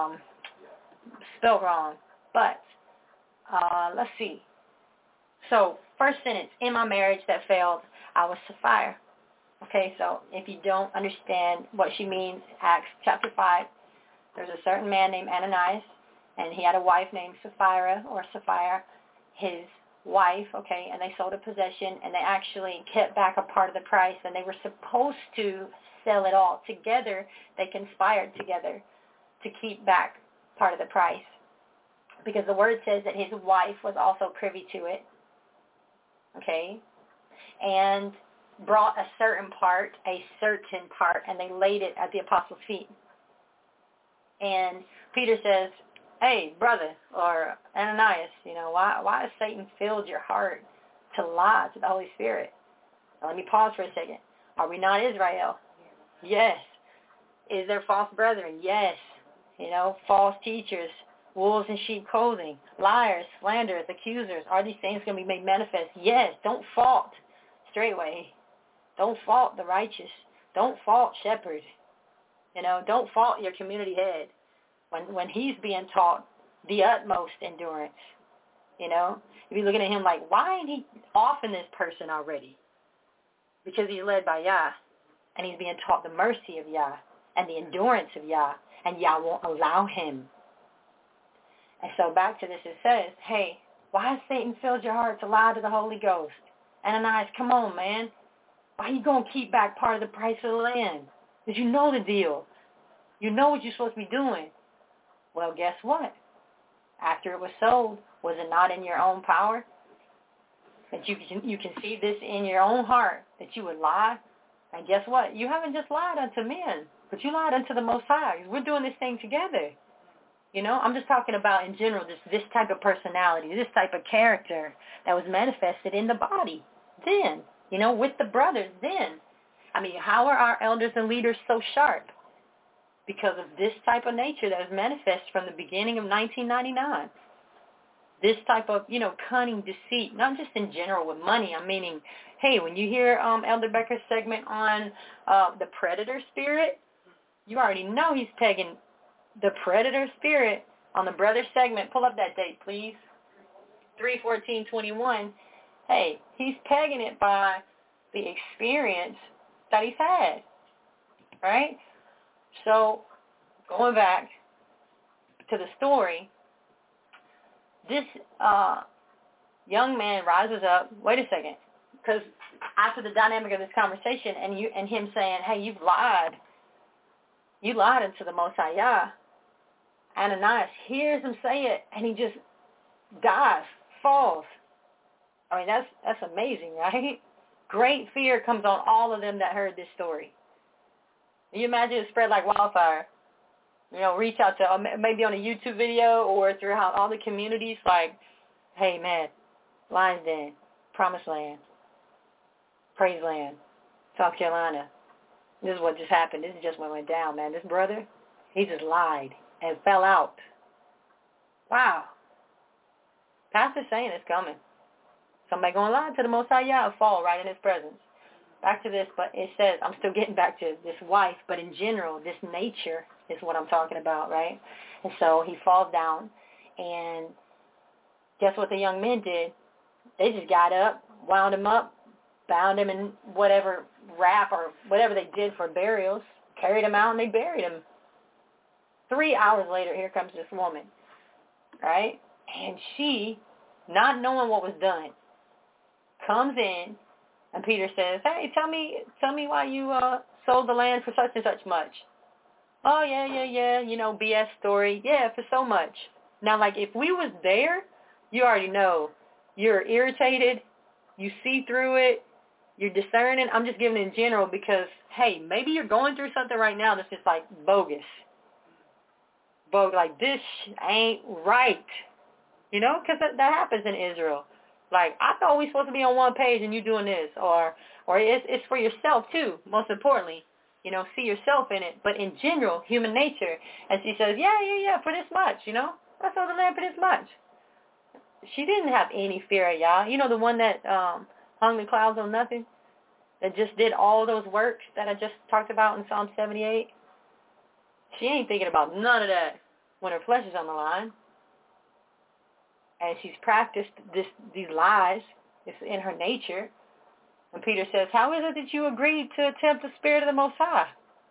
spelled wrong. But let's see. So first sentence, in my marriage that failed, I was Sapphire. Okay, so if you don't understand what she means, Acts chapter 5, there's a certain man named Ananias, and he had a wife named Sapphira or Sapphire, his wife, okay, and they sold a possession, and they actually kept back a part of the price, and they were supposed to sell it all together. They conspired together to keep back part of the price, because the word says that his wife was also privy to it, okay, and brought a certain part, and they laid it at the apostles' feet. And Peter says, hey, brother, or Ananias, why has Satan filled your heart to lie to the Holy Spirit? Now, let me pause for a second. Are we not Israel? Yes. Is there false brethren? Yes. False teachers, wolves in sheep clothing, liars, slanderers, accusers. Are these things going to be made manifest? Yes. Don't fault straightway. Don't fault the righteous. Don't fault shepherd. Don't fault your community head when he's being taught the utmost endurance. If you're looking at him like, why ain't he offing this person already? Because he's led by Yah, and he's being taught the mercy of Yah and the endurance of Yah, and Yah won't allow him. And so back to this, it says, hey, why has Satan filled your heart to lie to the Holy Ghost? Ananias, come on, man. Why are you going to keep back part of the price of the land? Because you know the deal. You know what you're supposed to be doing. Well, guess what? After it was sold, was it not in your own power? That you can see this in your own heart, that you would lie? And guess what? You haven't just lied unto men, but you lied unto the Most High. We're doing this thing together. I'm just talking about in general, this type of personality, this type of character that was manifested in the body then, with the brothers then. I mean, how are our elders and leaders so sharp? Because of this type of nature that was manifest from the beginning of 1999. This type of, cunning deceit, not just in general with money. I'm meaning, hey, when you hear Elder Becker's segment on the predator spirit, you already know he's pegging the predator spirit on the brother segment. Pull up that date, please. 3/14/21. Hey, he's pegging it by the experience that he's had, right? So, going back to the story, this young man rises up. Wait a second, because after the dynamic of this conversation and him saying, hey, you lied unto the Most High Yah, Ananias hears him say it, and he just dies, falls. I mean, that's amazing, right? Great fear comes on all of them that heard this story. You imagine it spread like wildfire. Reach out to maybe on a YouTube video or throughout all the communities like, hey, man, Lion's Den, Promised Land, Praise Land, South Carolina. This is what just happened. This is just what went down, man. This brother, he just lied and fell out. Wow. Pastor's saying it's coming. Somebody going to lie to the Most High Yah and fall right in his presence. Back to this, but it says, I'm still getting back to this wife, but in general, this nature is what I'm talking about, right? And so he falls down, and guess what the young men did? They just got up, wound him up, bound him in whatever wrap or whatever they did for burials, carried him out, and they buried him. 3 hours later, here comes this woman, right? And she, not knowing what was done, comes in, and Peter says, hey, tell me why you sold the land for such and such much. Oh, yeah, you know, BS story. Yeah, for so much. Now, like, if we was there, you already know. You're irritated. You see through it. You're discerning. I'm just giving in general because, hey, maybe you're going through something right now that's just, like, bogus. Like, this ain't right. You know, because that happens in Israel. Like, I thought we were supposed to be on one page and you doing this. Or it's for yourself, too, most importantly. You know, see yourself in it. But in general, human nature, and she says, yeah, for this much, you know. I sold the land for this much. She didn't have any fear of Yah. You know, the one that hung the clouds on nothing? That just did all those works that I just talked about in Psalm 78? She ain't thinking about none of that when her flesh is on the line. And she's practiced these lies. It's in her nature. And Peter says, how is it that you agreed to tempt the Spirit of the Most High?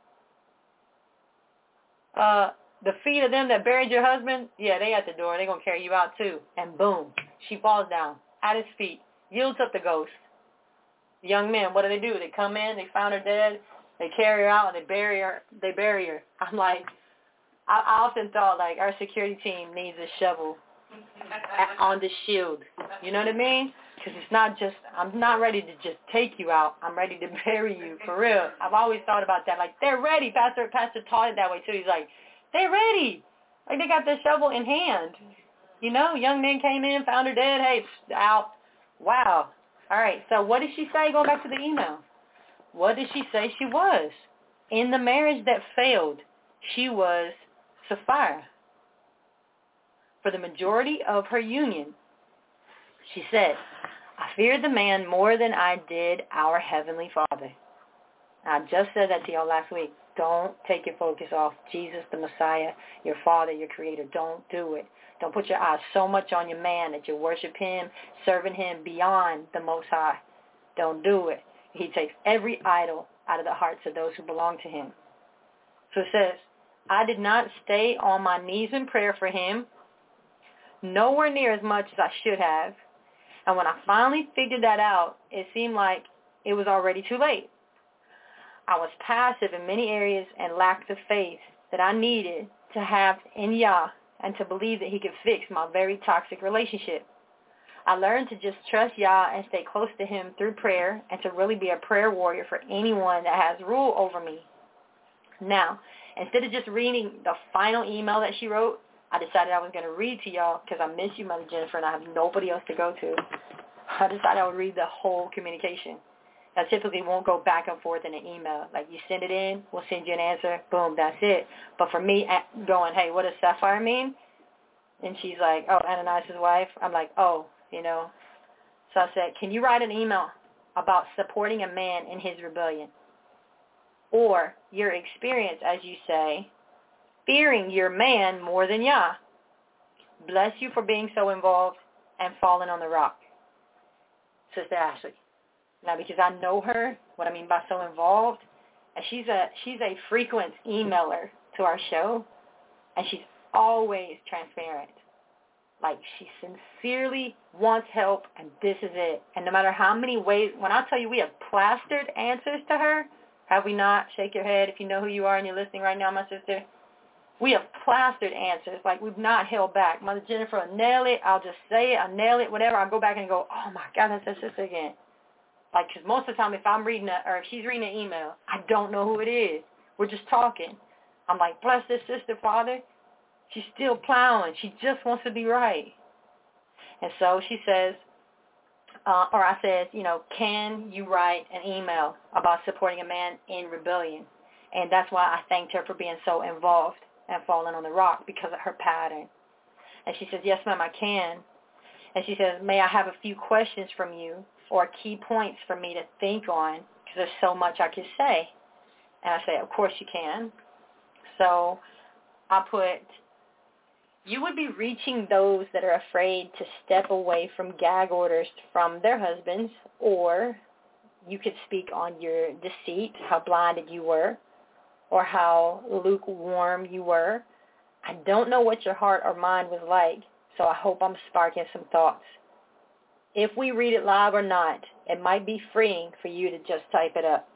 The feet of them that buried your husband, yeah, they at the door. They're going to carry you out too. And boom, she falls down at his feet, yields up the ghost. The young men, what do? They come in, they found her dead, they carry her out, and they bury her. I'm like, I often thought, like, our security team needs a shovel on the shield. You know what I mean? Because it's not just, I'm not ready to just take you out. I'm ready to bury you, for real. I've always thought about that. Like, they're ready. Pastor taught it that way, too. He's like, they're ready. Like, they got their shovel in hand. You know, young men came in, found her dead. Hey, out. Wow. All right, so what did she say? Going back to the email. What did she say she was? In the marriage that failed, she was Sapphira. For the majority of her union, she said, I feared the man more than I did our Heavenly Father. I just said that to y'all last week. Don't take your focus off Jesus, the Messiah, your Father, your Creator. Don't do it. Don't put your eyes so much on your man that you worship him, serving him beyond the Most High. Don't do it. He takes every idol out of the hearts of those who belong to him. So it says, I did not stay on my knees in prayer for him, nowhere near as much as I should have. And when I finally figured that out, it seemed like it was already too late. I was passive in many areas and lacked the faith that I needed to have in Yah and to believe that he could fix my very toxic relationship. I learned to just trust Yah and stay close to him through prayer and to really be a prayer warrior for anyone that has rule over me. Now, instead of just reading the final email that she wrote, I decided I was going to read to y'all because I miss you, Mother Jennifer, and I have nobody else to go to. I decided I would read the whole communication. I typically won't go back and forth in an email. Like, you send it in, we'll send you an answer, boom, that's it. But for me, going, hey, what does Sapphire mean? And she's like, oh, Ananias' wife. I'm like, oh, you know. So I said, can you write an email about supporting a man in his rebellion? Or your experience, as you say, fearing your man more than Yah. Bless you for being so involved and falling on the rock. Sister Ashley. Now, because I know her, what I mean by so involved, and she's a frequent emailer to our show, and she's always transparent. Like, she sincerely wants help, and this is it. And no matter how many ways, when I tell you we have plastered answers to her, have we not? Shake your head if you know who you are and you're listening right now, my sister. We have plastered answers. Like, we've not held back. Mother Jennifer, I'll nail it. I'll just say it. I'll nail it, whatever. I'll go back and go, oh, my God, that's her sister again. Like, because most of the time, if I'm reading or if she's reading an email, I don't know who it is. We're just talking. I'm like, bless this sister, Father. She's still plowing. She just wants to be right. And so she says, or I said, you know, can you write an email about supporting a man in rebellion? And that's why I thanked her for being so involved and falling on the rock because of her pattern. And she says, yes, ma'am, I can. And she says, may I have a few questions from you or key points for me to think on because there's so much I could say. And I say, of course you can. So I put, you would be reaching those that are afraid to step away from gag orders from their husbands or you could speak on your deceit, how blinded you were, or how lukewarm you were. I don't know what your heart or mind was like, so I hope I'm sparking some thoughts. If we read it live or not, it might be freeing for you to just type it up.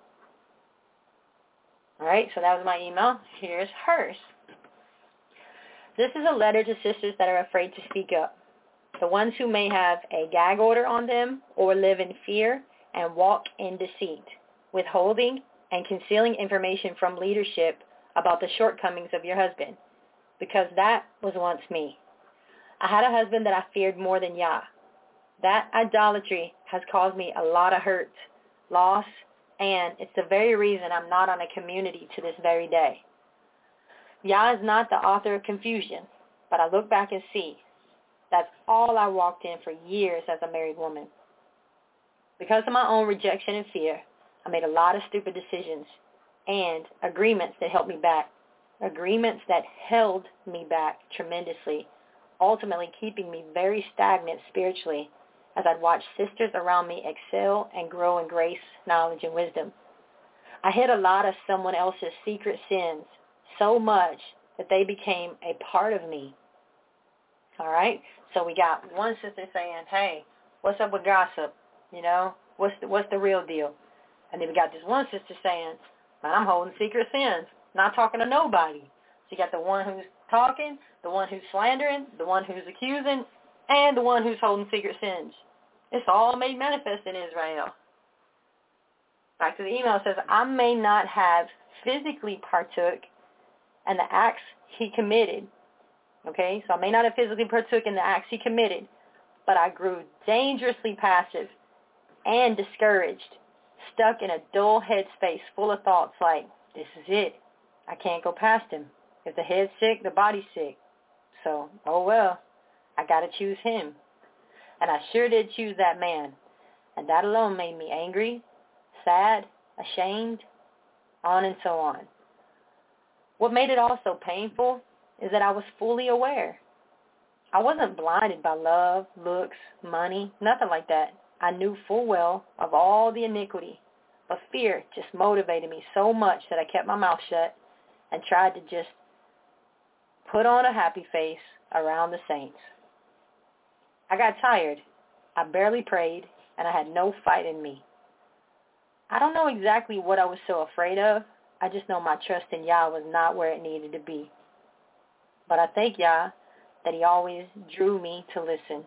All right, so that was my email. Here's hers. This is a letter to sisters that are afraid to speak up, the ones who may have a gag order on them or live in fear and walk in deceit, withholding and concealing information from leadership about the shortcomings of your husband, because that was once me. I had a husband that I feared more than Yah. That idolatry has caused me a lot of hurt, loss, and it's the very reason I'm not on a community to this very day. Yah is not the author of confusion, but I look back and see that's all I walked in for years as a married woman. Because of my own rejection and fear, I made a lot of stupid decisions and agreements that held me back, agreements that held me back tremendously, ultimately keeping me very stagnant spiritually as I'd watch sisters around me excel and grow in grace, knowledge, and wisdom. I hid a lot of someone else's secret sins so much that they became a part of me. All right? So we got one sister saying, hey, what's up with gossip? You know, what's the real deal? And then we got this one sister saying, man, I'm holding secret sins, not talking to nobody. So you got the one who's talking, the one who's slandering, the one who's accusing, and the one who's holding secret sins. It's all made manifest in Israel. Back to the email, it says, I may not have physically partook in the acts he committed. Okay, so I may not have physically partook in the acts he committed, but I grew dangerously passive and discouraged, stuck in a dull headspace full of thoughts like, this is it. I can't go past him. If the head's sick, the body's sick. So, oh well, I got to choose him. And I sure did choose that man. And that alone made me angry, sad, ashamed, on and so on. What made it all so painful is that I was fully aware. I wasn't blinded by love, looks, money, nothing like that. I knew full well of all the iniquity, but fear just motivated me so much that I kept my mouth shut and tried to just put on a happy face around the saints. I got tired. I barely prayed, and I had no fight in me. I don't know exactly what I was so afraid of. I just know my trust in Yah was not where it needed to be. But I thank Yah that he always drew me to listen.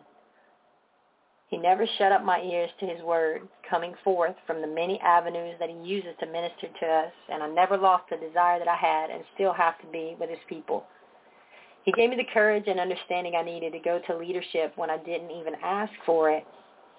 He never shut up my ears to his word coming forth from the many avenues that he uses to minister to us, and I never lost the desire that I had and still have to be with his people. He gave me the courage and understanding I needed to go to leadership when I didn't even ask for it.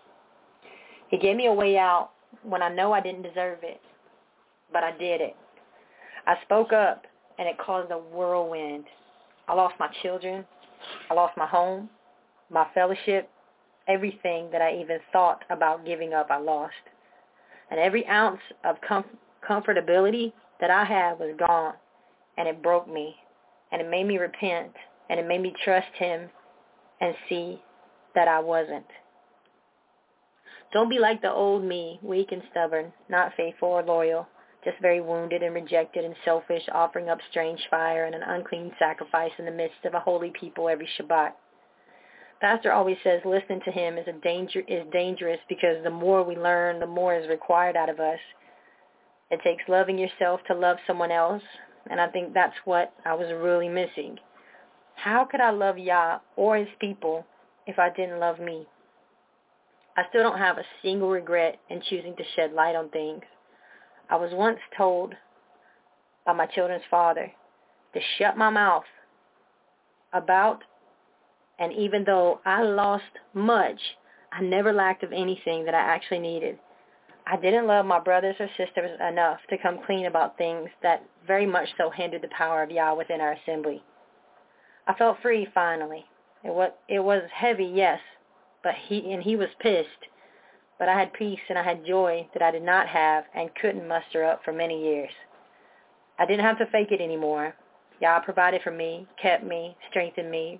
He gave me a way out when I know I didn't deserve it, but I did it. I spoke up, and it caused a whirlwind. I lost my children. I lost my home, my fellowship, everything that I even thought about giving up, I lost. And every ounce of comfortability that I had was gone, and it broke me, and it made me repent, and it made me trust him and see that I wasn't. Don't be like the old me, weak and stubborn, not faithful or loyal, just very wounded and rejected and selfish, offering up strange fire and an unclean sacrifice in the midst of a holy people every Shabbat. Pastor always says listening to him is dangerous because the more we learn, the more is required out of us. It takes loving yourself to love someone else, and I think that's what I was really missing. How could I love Yah or his people if I didn't love me? I still don't have a single regret in choosing to shed light on things. I was once told by my children's father to shut my mouth about, and even though I lost much, I never lacked of anything that I actually needed. I didn't love my brothers or sisters enough to come clean about things that very much so hindered the power of Yah within our assembly. I felt free finally. It was heavy, yes, but he was pissed. But I had peace and I had joy that I did not have and couldn't muster up for many years. I didn't have to fake it anymore. Yah provided for me, kept me, strengthened me,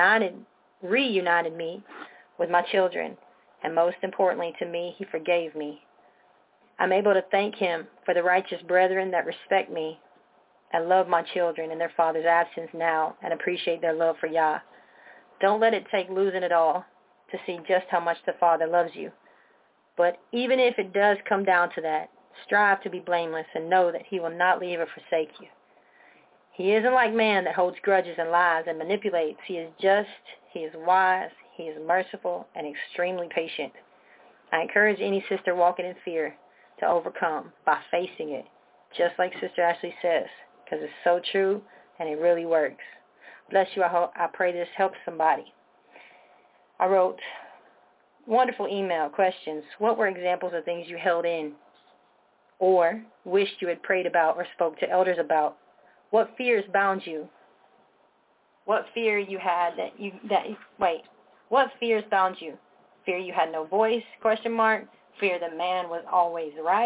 reunited me with my children, and most importantly to me, he forgave me. I'm able to thank him for the righteous brethren that respect me and love my children in their father's absence now and appreciate their love for Yah. Don't let it take losing it all to see just how much the Father loves you. But even if it does come down to that, strive to be blameless and know that he will not leave or forsake you. He isn't like man that holds grudges and lies and manipulates. He is just, he is wise, he is merciful, and extremely patient. I encourage any sister walking in fear to overcome by facing it, just like Sister Ashley says, because it's so true and it really works. Bless you. I pray this helps somebody. I wrote, wonderful email questions. What were examples of things you held in or wished you had prayed about or spoke to elders about? What fears bound you? What fear you had what fears bound you? Fear you had no voice, ? Fear that man was always right, ?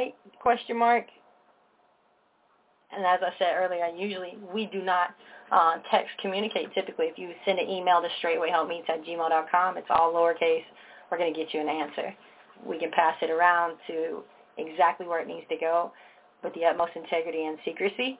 And as I said earlier, we do not text communicate typically. If you send an email to straightwayhelpmeets@gmail.com, it's all lowercase. We're going to get you an answer. We can pass it around to exactly where it needs to go with the utmost integrity and secrecy,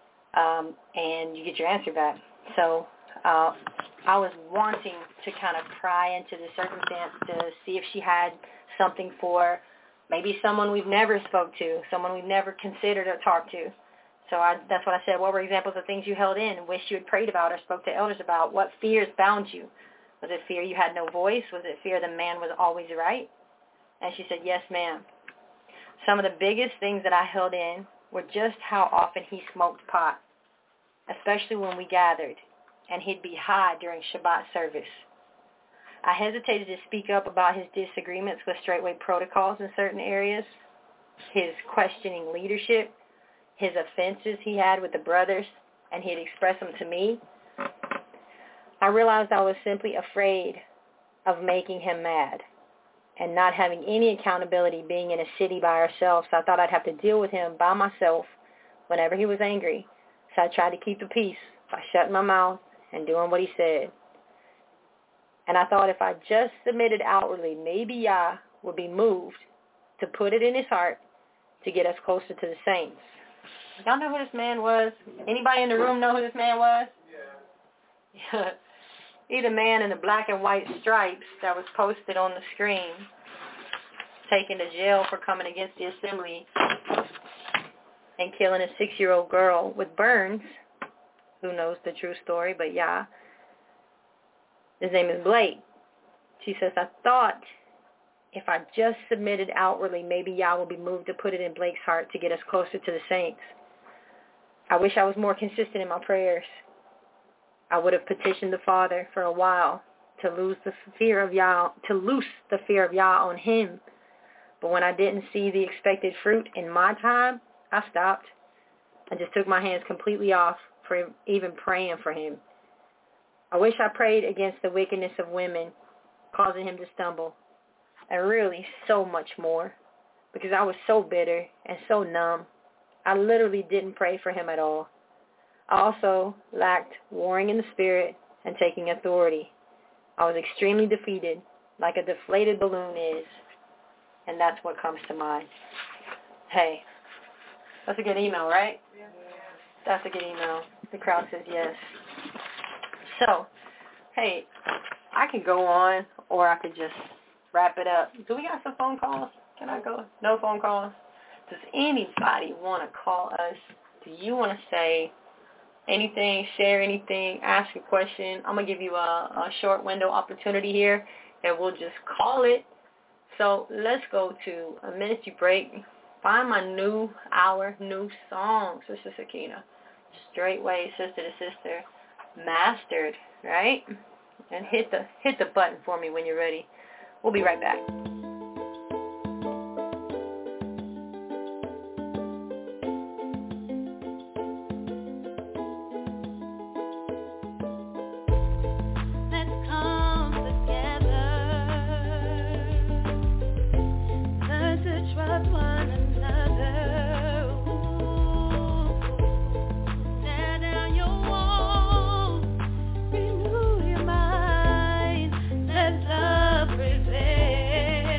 and you get your answer back. So I was wanting to kind of pry into the circumstance to see if she had something for maybe someone we've never spoke to, someone we've never considered or talked to. So that's what I said. What were examples of things you held in and wished you had prayed about or spoke to elders about? What fears bound you? Was it fear you had no voice? Was it fear the man was always right? And she said, yes, ma'am. Some of the biggest things that I held in were just how often he smoked pot, especially when we gathered, and he'd be high during Shabbat service. I hesitated to speak up about his disagreements with Straightway protocols in certain areas, his questioning leadership, his offenses he had with the brothers, and he'd express them to me. I realized I was simply afraid of making him mad and not having any accountability being in a city by ourselves. So I thought I'd have to deal with him by myself whenever he was angry. So I tried to keep the peace by shutting my mouth and doing what he said. And I thought if I just submitted outwardly, maybe Yah would be moved to put it in his heart to get us closer to the saints. Y'all know who this man was? Anybody in the room know who this man was? Yeah. He's a man in the black and white stripes that was posted on the screen, taken to jail for coming against the assembly and killing a 6-year-old girl with burns. Who knows the true story, but yeah. His name is Blake. She says, I thought if I just submitted outwardly, maybe Yah will be moved to put it in Blake's heart to get us closer to the saints. I wish I was more consistent in my prayers. I would have petitioned the Father for a while to loose the fear of Yah on him. But when I didn't see the expected fruit in my time, I stopped. I just took my hands completely off for even praying for him. I wish I prayed against the wickedness of women, causing him to stumble, and really so much more, because I was so bitter and so numb. I literally didn't pray for him at all. I also lacked warring in the spirit and taking authority. I was extremely defeated, like a deflated balloon is, and that's what comes to mind. Hey, that's a good email, right? Yeah. That's a good email. The crowd says yes. So, hey, I could go on, or I could just wrap it up. Do we got some phone calls? Can I go? No phone calls? Does anybody want to call us? Do you want to say anything, share anything, ask a question? I'm going to give you a short window opportunity here, and we'll just call it. So let's go to a ministry break. Find my new song, Sister Sakina. Straightway, Sister to Sister, mastered, right? And hit the button for me when you're ready. We'll be right back. Renew your mind, let love prevail.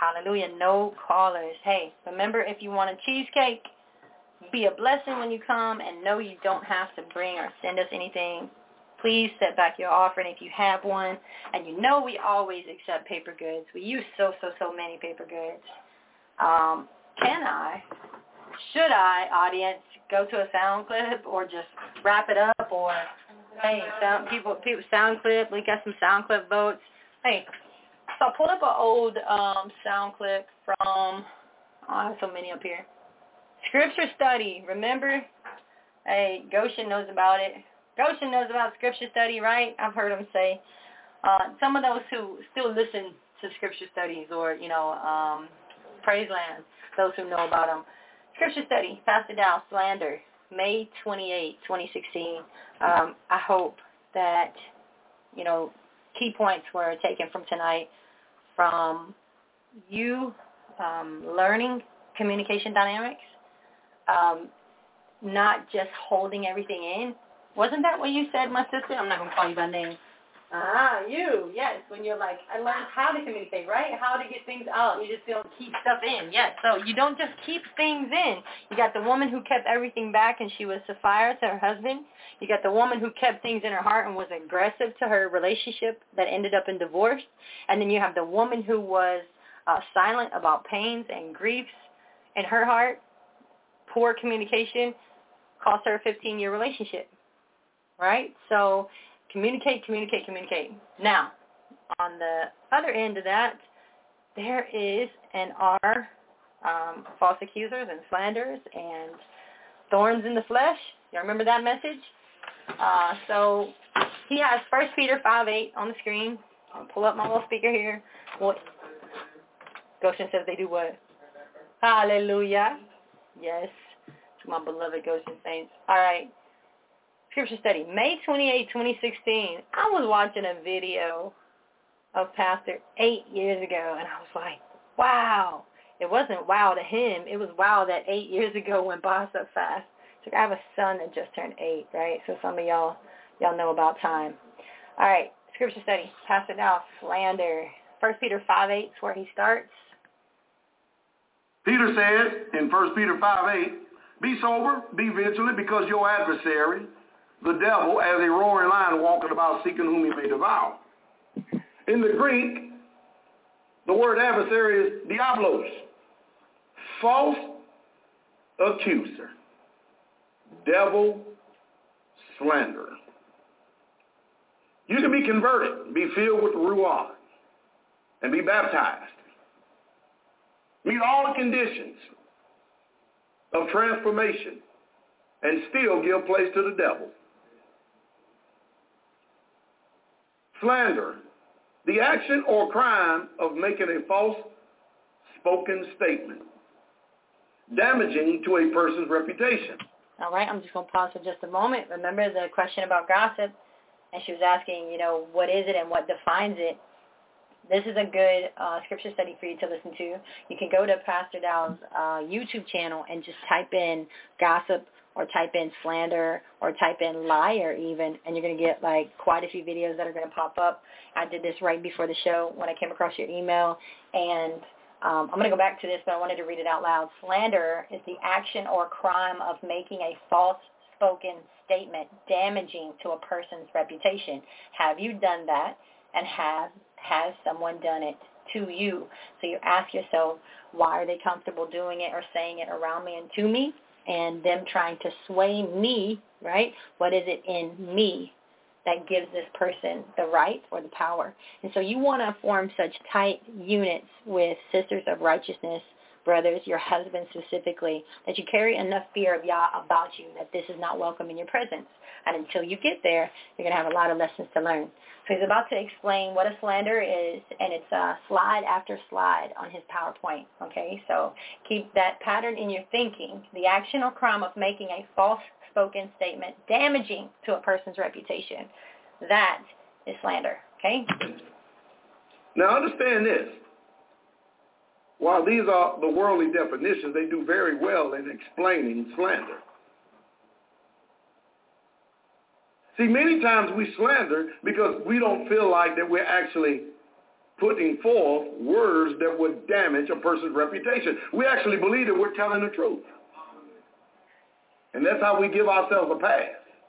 Hallelujah. No callers. Hey, remember, if you want a cheesecake, be a blessing when you come, and know you don't have to bring or send us anything. Please set back your offering if you have one. And you know we always accept paper goods. We use so many paper goods. Should I, audience, go to a sound clip or just wrap it up? Or, hey, people sound clip. We got some sound clip votes. Hey, so I pulled up an old sound clip from, I have so many up here. Scripture study, remember? Hey, Goshen knows about it. Goshen knows about scripture study, right? I've heard him say. Some of those who still listen to scripture studies, or, Praise Land, those who know about them. Scripture study, Pastor Dow, slander, May 28, 2016. I hope that, key points were taken from tonight from you learning communication dynamics, not just holding everything in. Wasn't that what you said, my sister? I'm not going to call you by name. You, yes, when you're like, I learned how to communicate, right? How to get things out. You just don't keep stuff in. Yes, so you don't just keep things in. You got the woman who kept everything back and she was Sapphira to her husband. You got the woman who kept things in her heart and was aggressive to her relationship that ended up in divorce. And then you have the woman who was silent about pains and griefs in her heart. Poor communication cost her a 15-year relationship, right? So communicate. Now, on the other end of that, there is and are false accusers and slanders and thorns in the flesh. You remember that message? So he has 1 Peter 5:8 on the screen. I'll pull up my little speaker here. Goshen says they do what? Hallelujah. Yes, to my beloved Goshen saints. All right. Scripture study, May 28, 2016. I was watching a video of Pastor 8 years ago, and I was like, wow. It wasn't wow to him. It was wow that 8 years ago went by so fast. It's like I have a son that just turned 8, right? So some of y'all know about time. All right, Scripture study, Pastor Dow, slander. 1 Peter 5:8 is where he starts. Peter says in 1 Peter 5:8, be sober, be vigilant, because your adversary, the devil, as a roaring lion, walking about seeking whom he may devour. In the Greek, the word adversary is diablos, false accuser, devil, slanderer. You can be converted, be filled with the Ruach, and be baptized. Meet all the conditions of transformation and still give place to the devil. Slander, the action or crime of making a false spoken statement, damaging to a person's reputation. All right, I'm just going to pause for just a moment. Remember the question about gossip? And she was asking, what is it and what defines it? This is a good scripture study for you to listen to. You can go to Pastor Dow's YouTube channel and just type in gossip, or type in slander, or type in liar even, and you're going to get quite a few videos that are going to pop up. I did this right before the show when I came across your email, and I'm going to go back to this, but I wanted to read it out loud. Slander is the action or crime of making a false spoken statement damaging to a person's reputation. Have you done that, and has someone done it to you? So you ask yourself, why are they comfortable doing it or saying it around me and to me? And them trying to sway me, right? What is it in me that gives this person the right or the power? And so you want to form such tight units with sisters of righteousness, brothers, your husband specifically, that you carry enough fear of Yah about you that this is not welcome in your presence. And until you get there, you're going to have a lot of lessons to learn. So he's about to explain what a slander is, and it's slide after slide on his PowerPoint, okay? So keep that pattern in your thinking. The action or crime of making a false spoken statement damaging to a person's reputation. That is slander, okay? Now understand this. While these are the worldly definitions, they do very well in explaining slander. See, many times we slander because we don't feel like that we're actually putting forth words that would damage a person's reputation. We actually believe that we're telling the truth. And that's how we give ourselves a pass.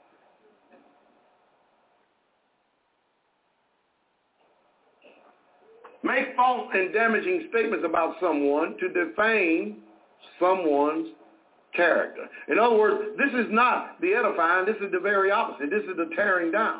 Make false and damaging statements about someone to defame someone's character. In other words, this is not the edifying, this is the very opposite. This is the tearing down.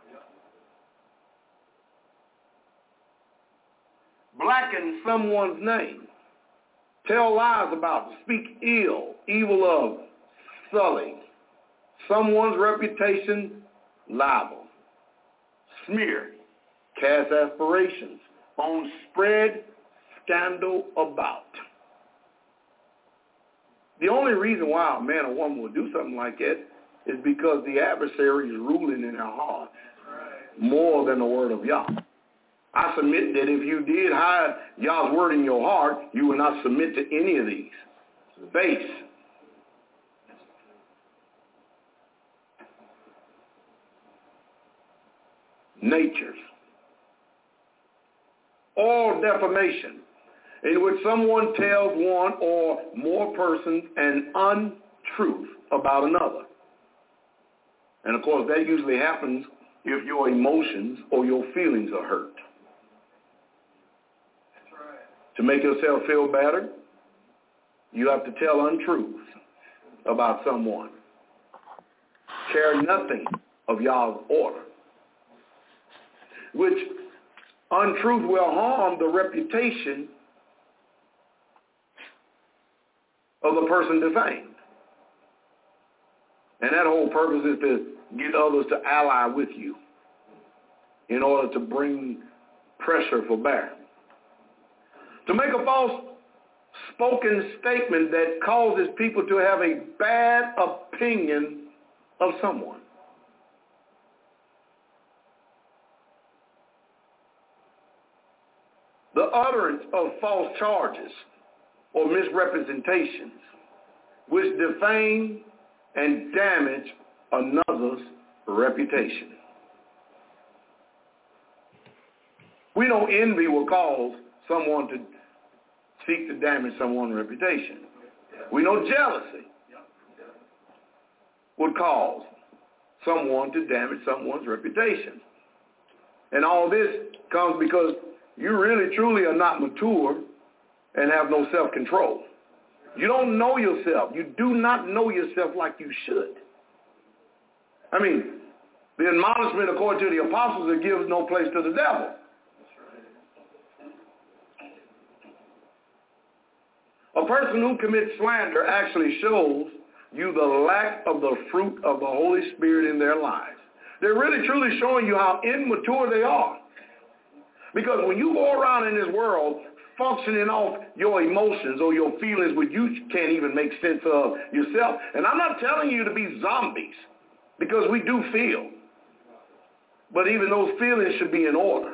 Blacken someone's name. Tell lies about, speak evil of, sully someone's reputation, libel. Smear, cast aspirations on, spread scandal about. The only reason why a man or woman would do something like that is because the adversary is ruling in their heart more than the word of Yah. I submit that if you did hide Yah's word in your heart, you would not submit to any of these. Base. Natures. All defamation, in which someone tells one or more persons an untruth about another. And of course, that usually happens if your emotions or your feelings are hurt. To make yourself feel better, you have to tell untruths about someone. Care nothing of Yah's order, which untruth will harm the reputation of the person defamed. And that whole purpose is to get others to ally with you in order to bring pressure for bear. To make a false spoken statement that causes people to have a bad opinion of someone. The utterance of false charges or misrepresentations which defame and damage another's reputation. We know envy will cause someone to seek to damage someone's reputation. We know jealousy would cause someone to damage someone's reputation. And all this comes because you really truly are not mature and have no self-control. You don't know yourself. You do not know yourself like you should. I mean, the admonishment according to the apostles, it gives no place to the devil. A person who commits slander actually shows you the lack of the fruit of the Holy Spirit in their lives. They're really truly showing you how immature they are. Because when you go around in this world functioning off your emotions or your feelings which you can't even make sense of yourself, and I'm not telling you to be zombies, because we do feel. But even those feelings should be in order.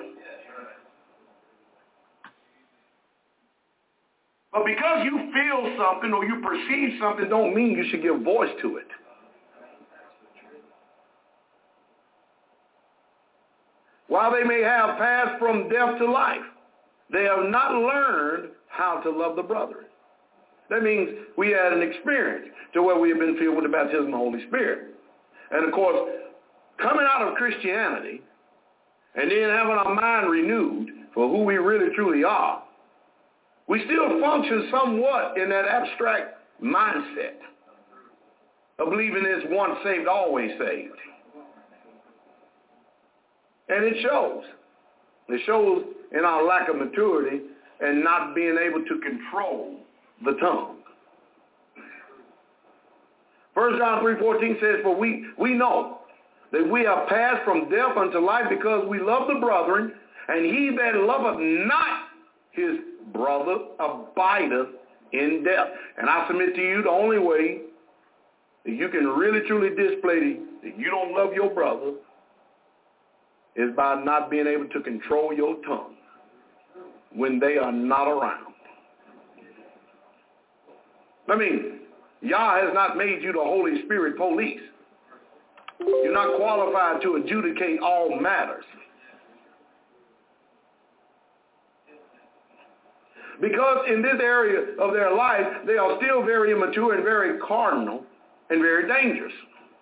But because you feel something or you perceive something don't mean you should give voice to it. While they may have passed from death to life, they have not learned how to love the brethren. That means we had an experience to where we have been filled with the baptism of the Holy Spirit. And of course, coming out of Christianity and then having our mind renewed for who we really truly are, we still function somewhat in that abstract mindset of believing it's once saved, always saved. And it shows. It shows in our lack of maturity and not being able to control the tongue. 1 John 3:14 says, for we know that we have passed from death unto life because we love the brethren, and he that loveth not his brother abideth in death. And I submit to you the only way that you can really truly display that you don't love your brother is by not being able to control your tongue when they are not around. I mean, Yah has not made you the Holy Spirit police. You're not qualified to adjudicate all matters. Because in this area of their life, they are still very immature and very carnal and very dangerous.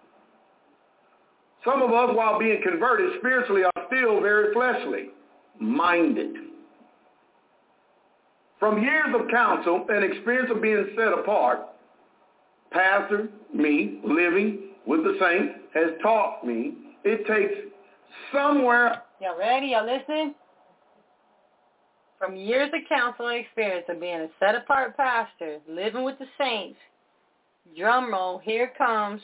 Some of us, while being converted spiritually, are still very fleshly minded. From years of counsel and experience of being set apart, Pastor, me, living with the saints, has taught me it takes somewhere. Y'all ready? Y'all listening? From years of counsel and experience of being a set-apart pastor, living with the saints, drum roll, here comes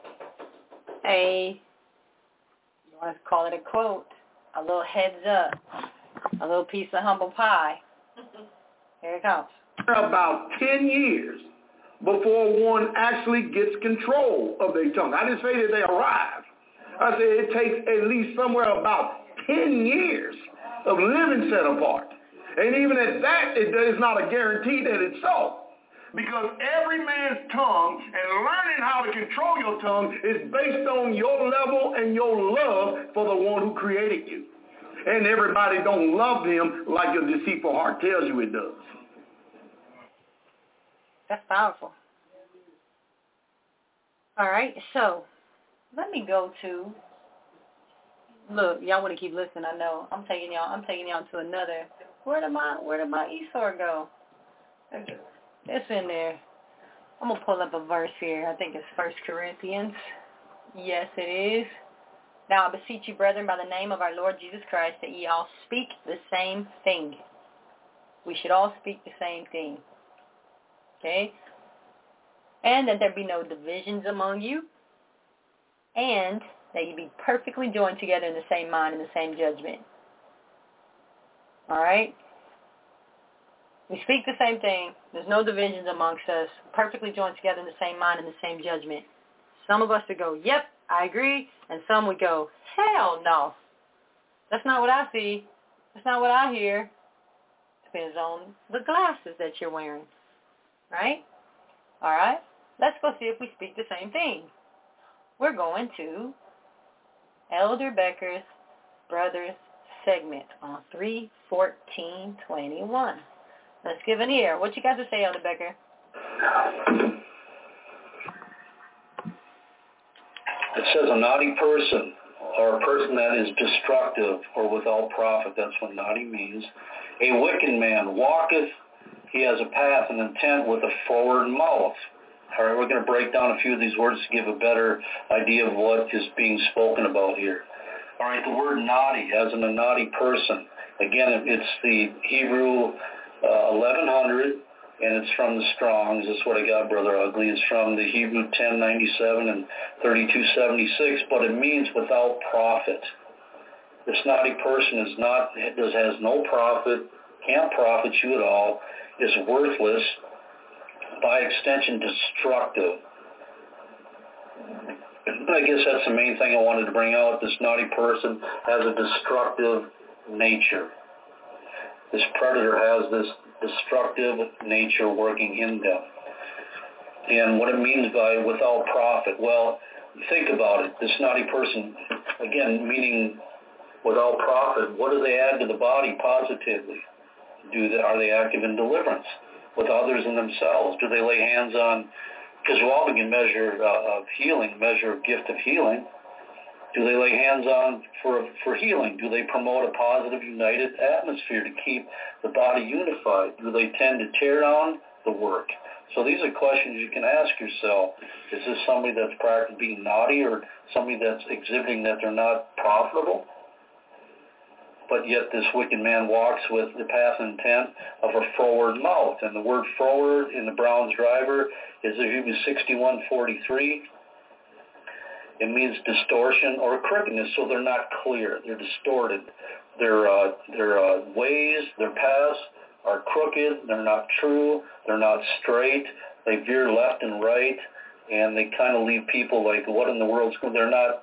you want to call it a quote, a little heads up, a little piece of humble pie. Here it comes. About 10 years before one actually gets control of their tongue. I didn't say that they arrive. I said it takes at least somewhere about 10 years of living set apart. And even at that, it is not a guarantee that it's so. Because every man's tongue and learning how to control your tongue is based on your level and your love for the one who created you. And everybody don't love him like your deceitful heart tells you it does. That's powerful. All right, so let me go to, look, y'all want to keep listening, I know. I'm taking y'all to another. Where did my Esau go? It's in there. I'm going to pull up a verse here. I think it's 1 Corinthians. Yes, it is. Now I beseech you, brethren, by the name of our Lord Jesus Christ, that ye all speak the same thing. We should all speak the same thing. Okay? And that there be no divisions among you, and that you be perfectly joined together in the same mind and the same judgment. All right? We speak the same thing. There's no divisions amongst us. Perfectly joined together in the same mind and the same judgment. Some of us would go, yep, I agree. And some would go, hell no. That's not what I see. That's not what I hear. Depends on the glasses that you're wearing. Right? All right? Let's go see if we speak the same thing. We're going to Elder Becker's Brothers segment on 3:14:21. Let's give an ear. What you got to say, Elder Becker? It says a naughty person, or a person that is destructive or without profit. That's what naughty means. A wicked man walketh, he has a path and intent with a forward mouth. All right, we're going to break down a few of these words to give a better idea of what is being spoken about here. All right, the word naughty, as in a naughty person. Again, it's the Hebrew 1100, and it's from the Strongs. That's what I got, Brother Ugly. It's from the Hebrew 1097 and 3276, but it means without profit. This naughty person has no profit, can't profit you at all, is worthless, by extension destructive. I guess that's the main thing I wanted to bring out. This naughty person has a destructive nature. This predator has this destructive nature working in them. And what it means by without profit, well, think about it. This naughty person, again, meaning without profit, what do they add to the body positively? Are they active in deliverance with others and themselves? Do they lay hands on, because we're all begin measure of healing, measure of gift of healing. Do they lay hands on for healing? Do they promote a positive, united atmosphere to keep the body unified? Do they tend to tear down the work? So these are questions you can ask yourself. Is this somebody that's practically being naughty, or somebody that's exhibiting that they're not profitable? But yet this wicked man walks with the path and intent of a forward mouth. And the word forward in the Brown's Driver is Hebrews 61:43. It means distortion or crookedness, so they're not clear. They're distorted. Their ways, their paths are crooked. They're not true. They're not straight. They veer left and right, and they kind of leave people like, what in the world's going on? They're not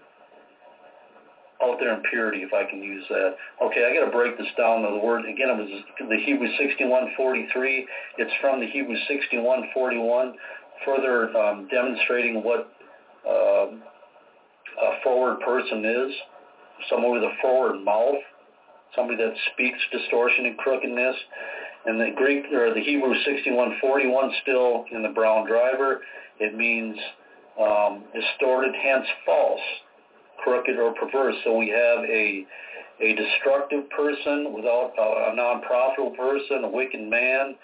out there in purity, if I can use that. Okay, I got to break this down. The word, again, it was the Hebrews 61:43. It's from the Hebrews 61:41, further demonstrating what a forward person is. Someone with a forward mouth, somebody that speaks distortion and crookedness. And the Greek or the Hebrew 6141 still in the Brown Driver. It means distorted, hence false, crooked, or perverse. So we have a destructive person, without a non-profitable person, a wicked man,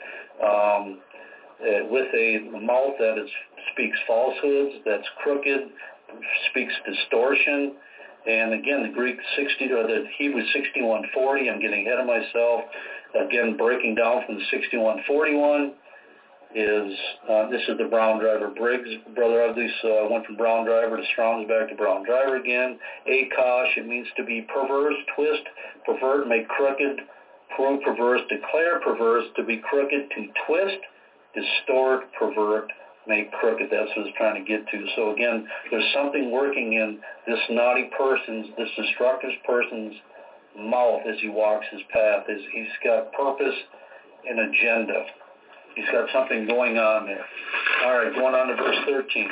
with a mouth that speaks falsehoods, that's crooked, speaks distortion. And again, the Greek 60 or the Hebrew 6140. I'm getting ahead of myself. Again, breaking down from the 6141 is this is the Brown Driver Briggs, brother of these. So I went from Brown Driver to Strong's, back to Brown Driver again. Akash, it means to be perverse, twist, pervert, make crooked, prove perverse, declare perverse, to be crooked, to twist, distort, pervert, make crooked. That's what it's trying to get to. So again, there's something working in this naughty person's, this destructive person's mouth as he walks his path. He's got purpose and agenda. He's got something going on there. All right, going on to verse 13.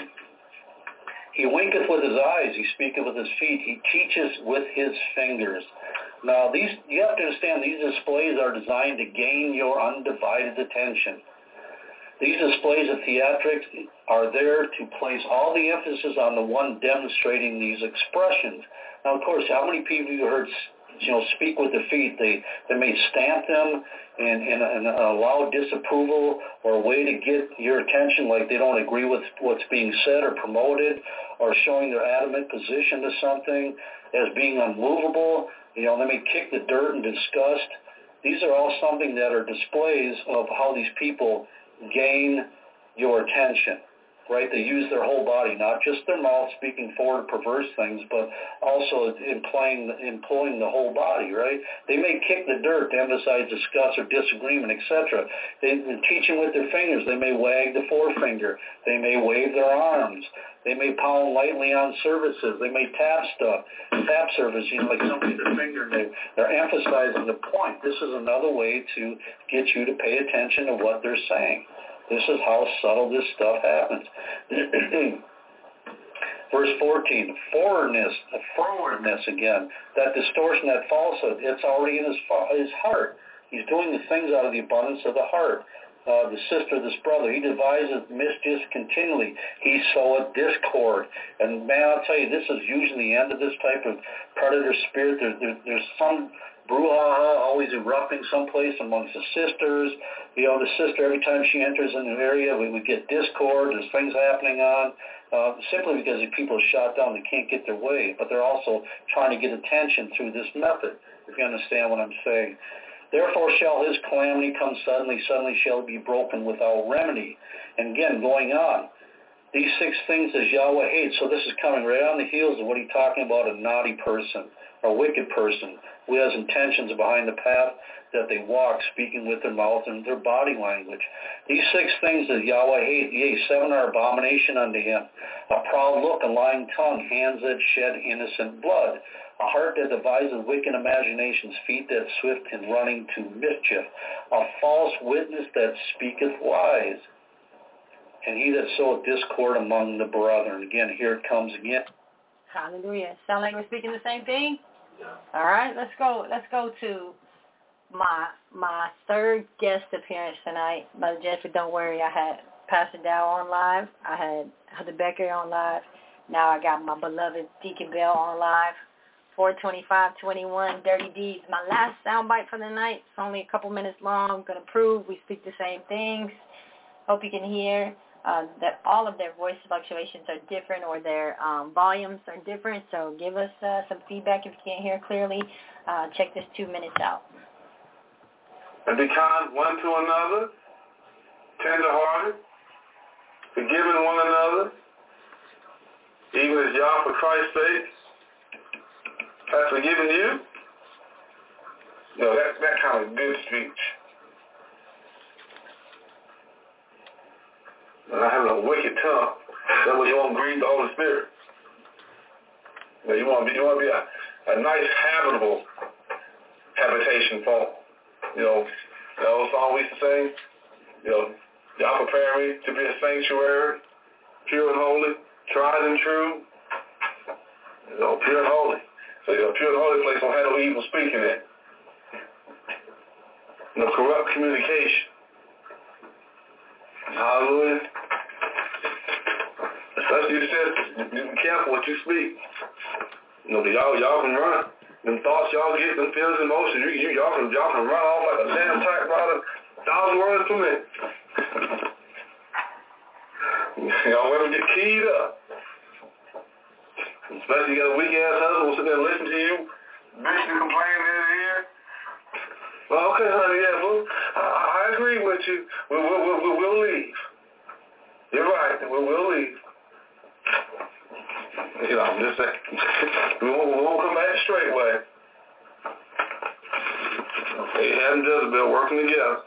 He winketh with his eyes, he speaketh with his feet, he teaches with his fingers. Now, you have to understand, these displays are designed to gain your undivided attention. These displays of theatrics are there to place all the emphasis on the one demonstrating these expressions. Now, of course, how many people you heard speak with their feet? They may stamp them in a loud disapproval or a way to get your attention, like they don't agree with what's being said or promoted, or showing their adamant position to something as being unmovable. They may kick the dirt in disgust. These are all something that are displays of how these people gain your attention, right? They use their whole body, not just their mouth speaking forward perverse things, but also employing the whole body, right? They may kick the dirt to emphasize disgust or disagreement, etc. They're teaching with their fingers. They may wag the forefinger. They may wave their arms. They may pound lightly on surfaces. They may tap surface, like somebody with their finger. They're emphasizing the point. This is another way to get you to pay attention to what they're saying. This is how subtle this stuff happens. Verse 14, forwardness again. That distortion, that falsehood, it's already in his heart. He's doing the things out of the abundance of the heart. The sister, this brother, he devises mischief continually. He soweth discord. And man, I'll tell you, this is usually the end of this type of predator spirit. There's some brouhaha always erupting someplace amongst the sisters. The sister, every time she enters in an area, we get discord. There's things happening on. Simply because the people are shot down, they can't get their way. But they're also trying to get attention through this method, if you understand what I'm saying. Therefore shall his calamity come suddenly, suddenly shall it be broken without remedy. And again, going on, these 6 things does Yahweh hate. So this is coming right on the heels of what he's talking about, a naughty person, a wicked person who has intentions behind the path that they walk, speaking with their mouth and their body language. These 6 things that Yahweh hate, yea, 7 are abomination unto him. A proud look, a lying tongue, hands that shed innocent blood, a heart that devises wicked imaginations, feet that swift in running to mischief, a false witness that speaketh lies, and he that soweth discord among the brethren. Again, here it comes again. Hallelujah. Sound like we're speaking the same thing? All right, let's go to my third guest appearance tonight. Brother Jeffrey, don't worry, I had Pastor Dow on live. I had Heather Becker on live. Now I got my beloved Deacon Bell on live. 4:25:21, Dirty Deeds. My last soundbite for the night. It's only a couple minutes long. I'm going to prove we speak the same things. Hope you can hear that all of their voice fluctuations are different, or their volumes are different. So give us some feedback if you can't hear clearly. Check this 2 minutes out. And be kind one to another, tender-hearted, forgiving one another, even as y'all, for Christ's sake, has forgiven you. That kind of good speech. And I have a wicked tongue. That way you won't grieve the Holy Spirit. You want to be a nice, habitable habitation form. The old song we used to sing. Y'all prepare me to be a sanctuary, pure and holy, tried and true. Pure and holy. So pure and holy place don't have no evil speaking in. corrupt communication. Hallelujah. Especially you said, be careful what you speak. Y'all can run. Them thoughts y'all get, them feelings, emotions, y'all can run off like a damn typewriter, 1,000 words per minute. Y'all women get keyed up. Especially you got a weak ass husband who'll sit there and listen to you, bitching, complaining in his ear. Well, okay, honey, yeah, well, I agree with you. We'll leave. You're right, we'll leave. I'm just saying. we won't come back straight way. Ahab and Jezebel working together.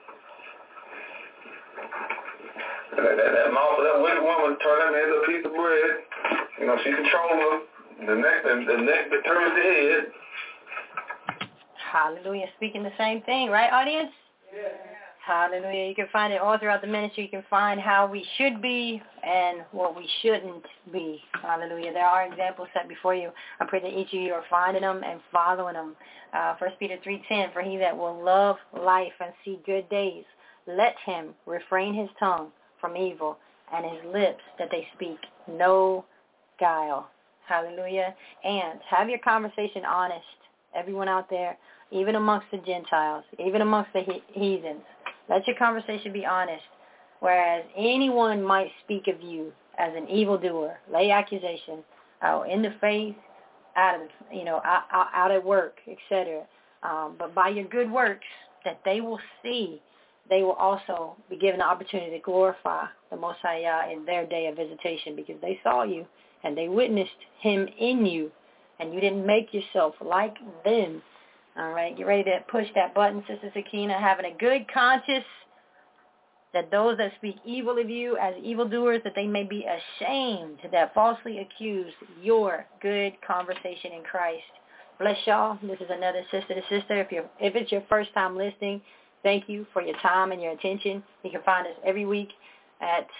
That mouth of that wicked woman turned him into a piece of bread. She controlled him. The neck that turns the head. Hallelujah. Speaking the same thing, right, audience? Yeah. Hallelujah. You can find it all throughout the ministry. You can find how we should be and what we shouldn't be. Hallelujah. There are examples set before you. I pray that each of you are finding them and following them. 1 Peter 3:10, for he that will love life and see good days, let him refrain his tongue from evil and his lips that they speak no guile. Hallelujah. And have your conversation honest. Everyone out there, even amongst the Gentiles, even amongst the heathens. Let your conversation be honest, whereas anyone might speak of you as an evildoer, lay accusation in the faith, out at work, etc. But by your good works that they will see, they will also be given the opportunity to glorify the Most High in their day of visitation, because they saw you and they witnessed him in you, and you didn't make yourself like them. All right, get ready to push that button, Sister Sakina, having a good conscience, that those that speak evil of you as evildoers, that they may be ashamed that falsely accuse your good conversation in Christ. Bless y'all. This is another Sister to Sister. If it's your first time listening, thank you for your time and your attention. You can find us every week at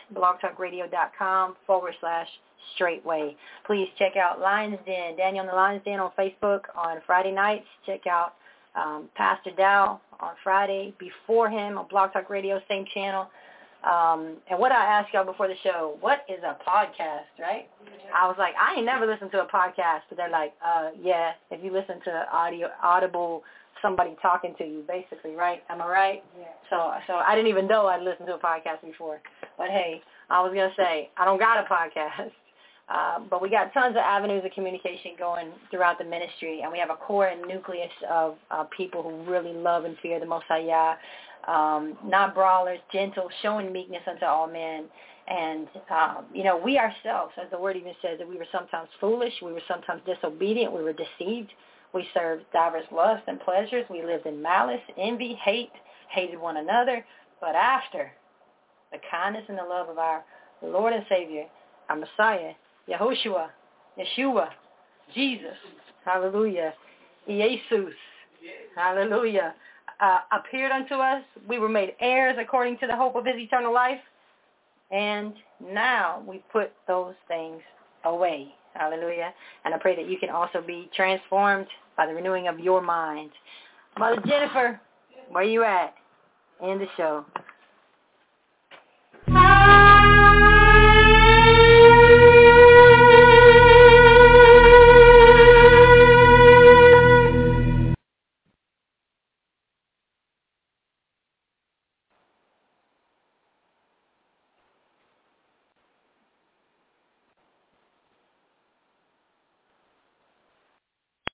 blogtalkradio.com/straightway. Please check out Lion's Den, Daniel and the Lion's Den on Facebook on Friday nights. Check out Pastor Dow on Friday before him on Blog Talk Radio, same channel. And what I asked y'all before the show, what is a podcast, right? I was like, I ain't never listened to a podcast. But they're like, yeah, if you listen to audible, somebody talking to you, basically, right? Am I right? Yeah. So I didn't even know I'd listened to a podcast before. But, hey, I was going to say, I don't got a podcast. But we got tons of avenues of communication going throughout the ministry, and we have a core and nucleus of people who really love and fear the Most High Yah, not brawlers, gentle, showing meekness unto all men. And, we ourselves, as the word even says, that we were sometimes foolish, we were sometimes disobedient, we were deceived. We served diverse lusts and pleasures. We lived in malice, envy, hated one another. But after the kindness and the love of our Lord and Savior, our Messiah, Yeshua, Jesus, hallelujah, Jesus, hallelujah, appeared unto us, we were made heirs according to the hope of his eternal life, and now we put those things away. Hallelujah. And I pray that you can also be transformed by the renewing of your mind. Mother Jennifer, where you at? End the show.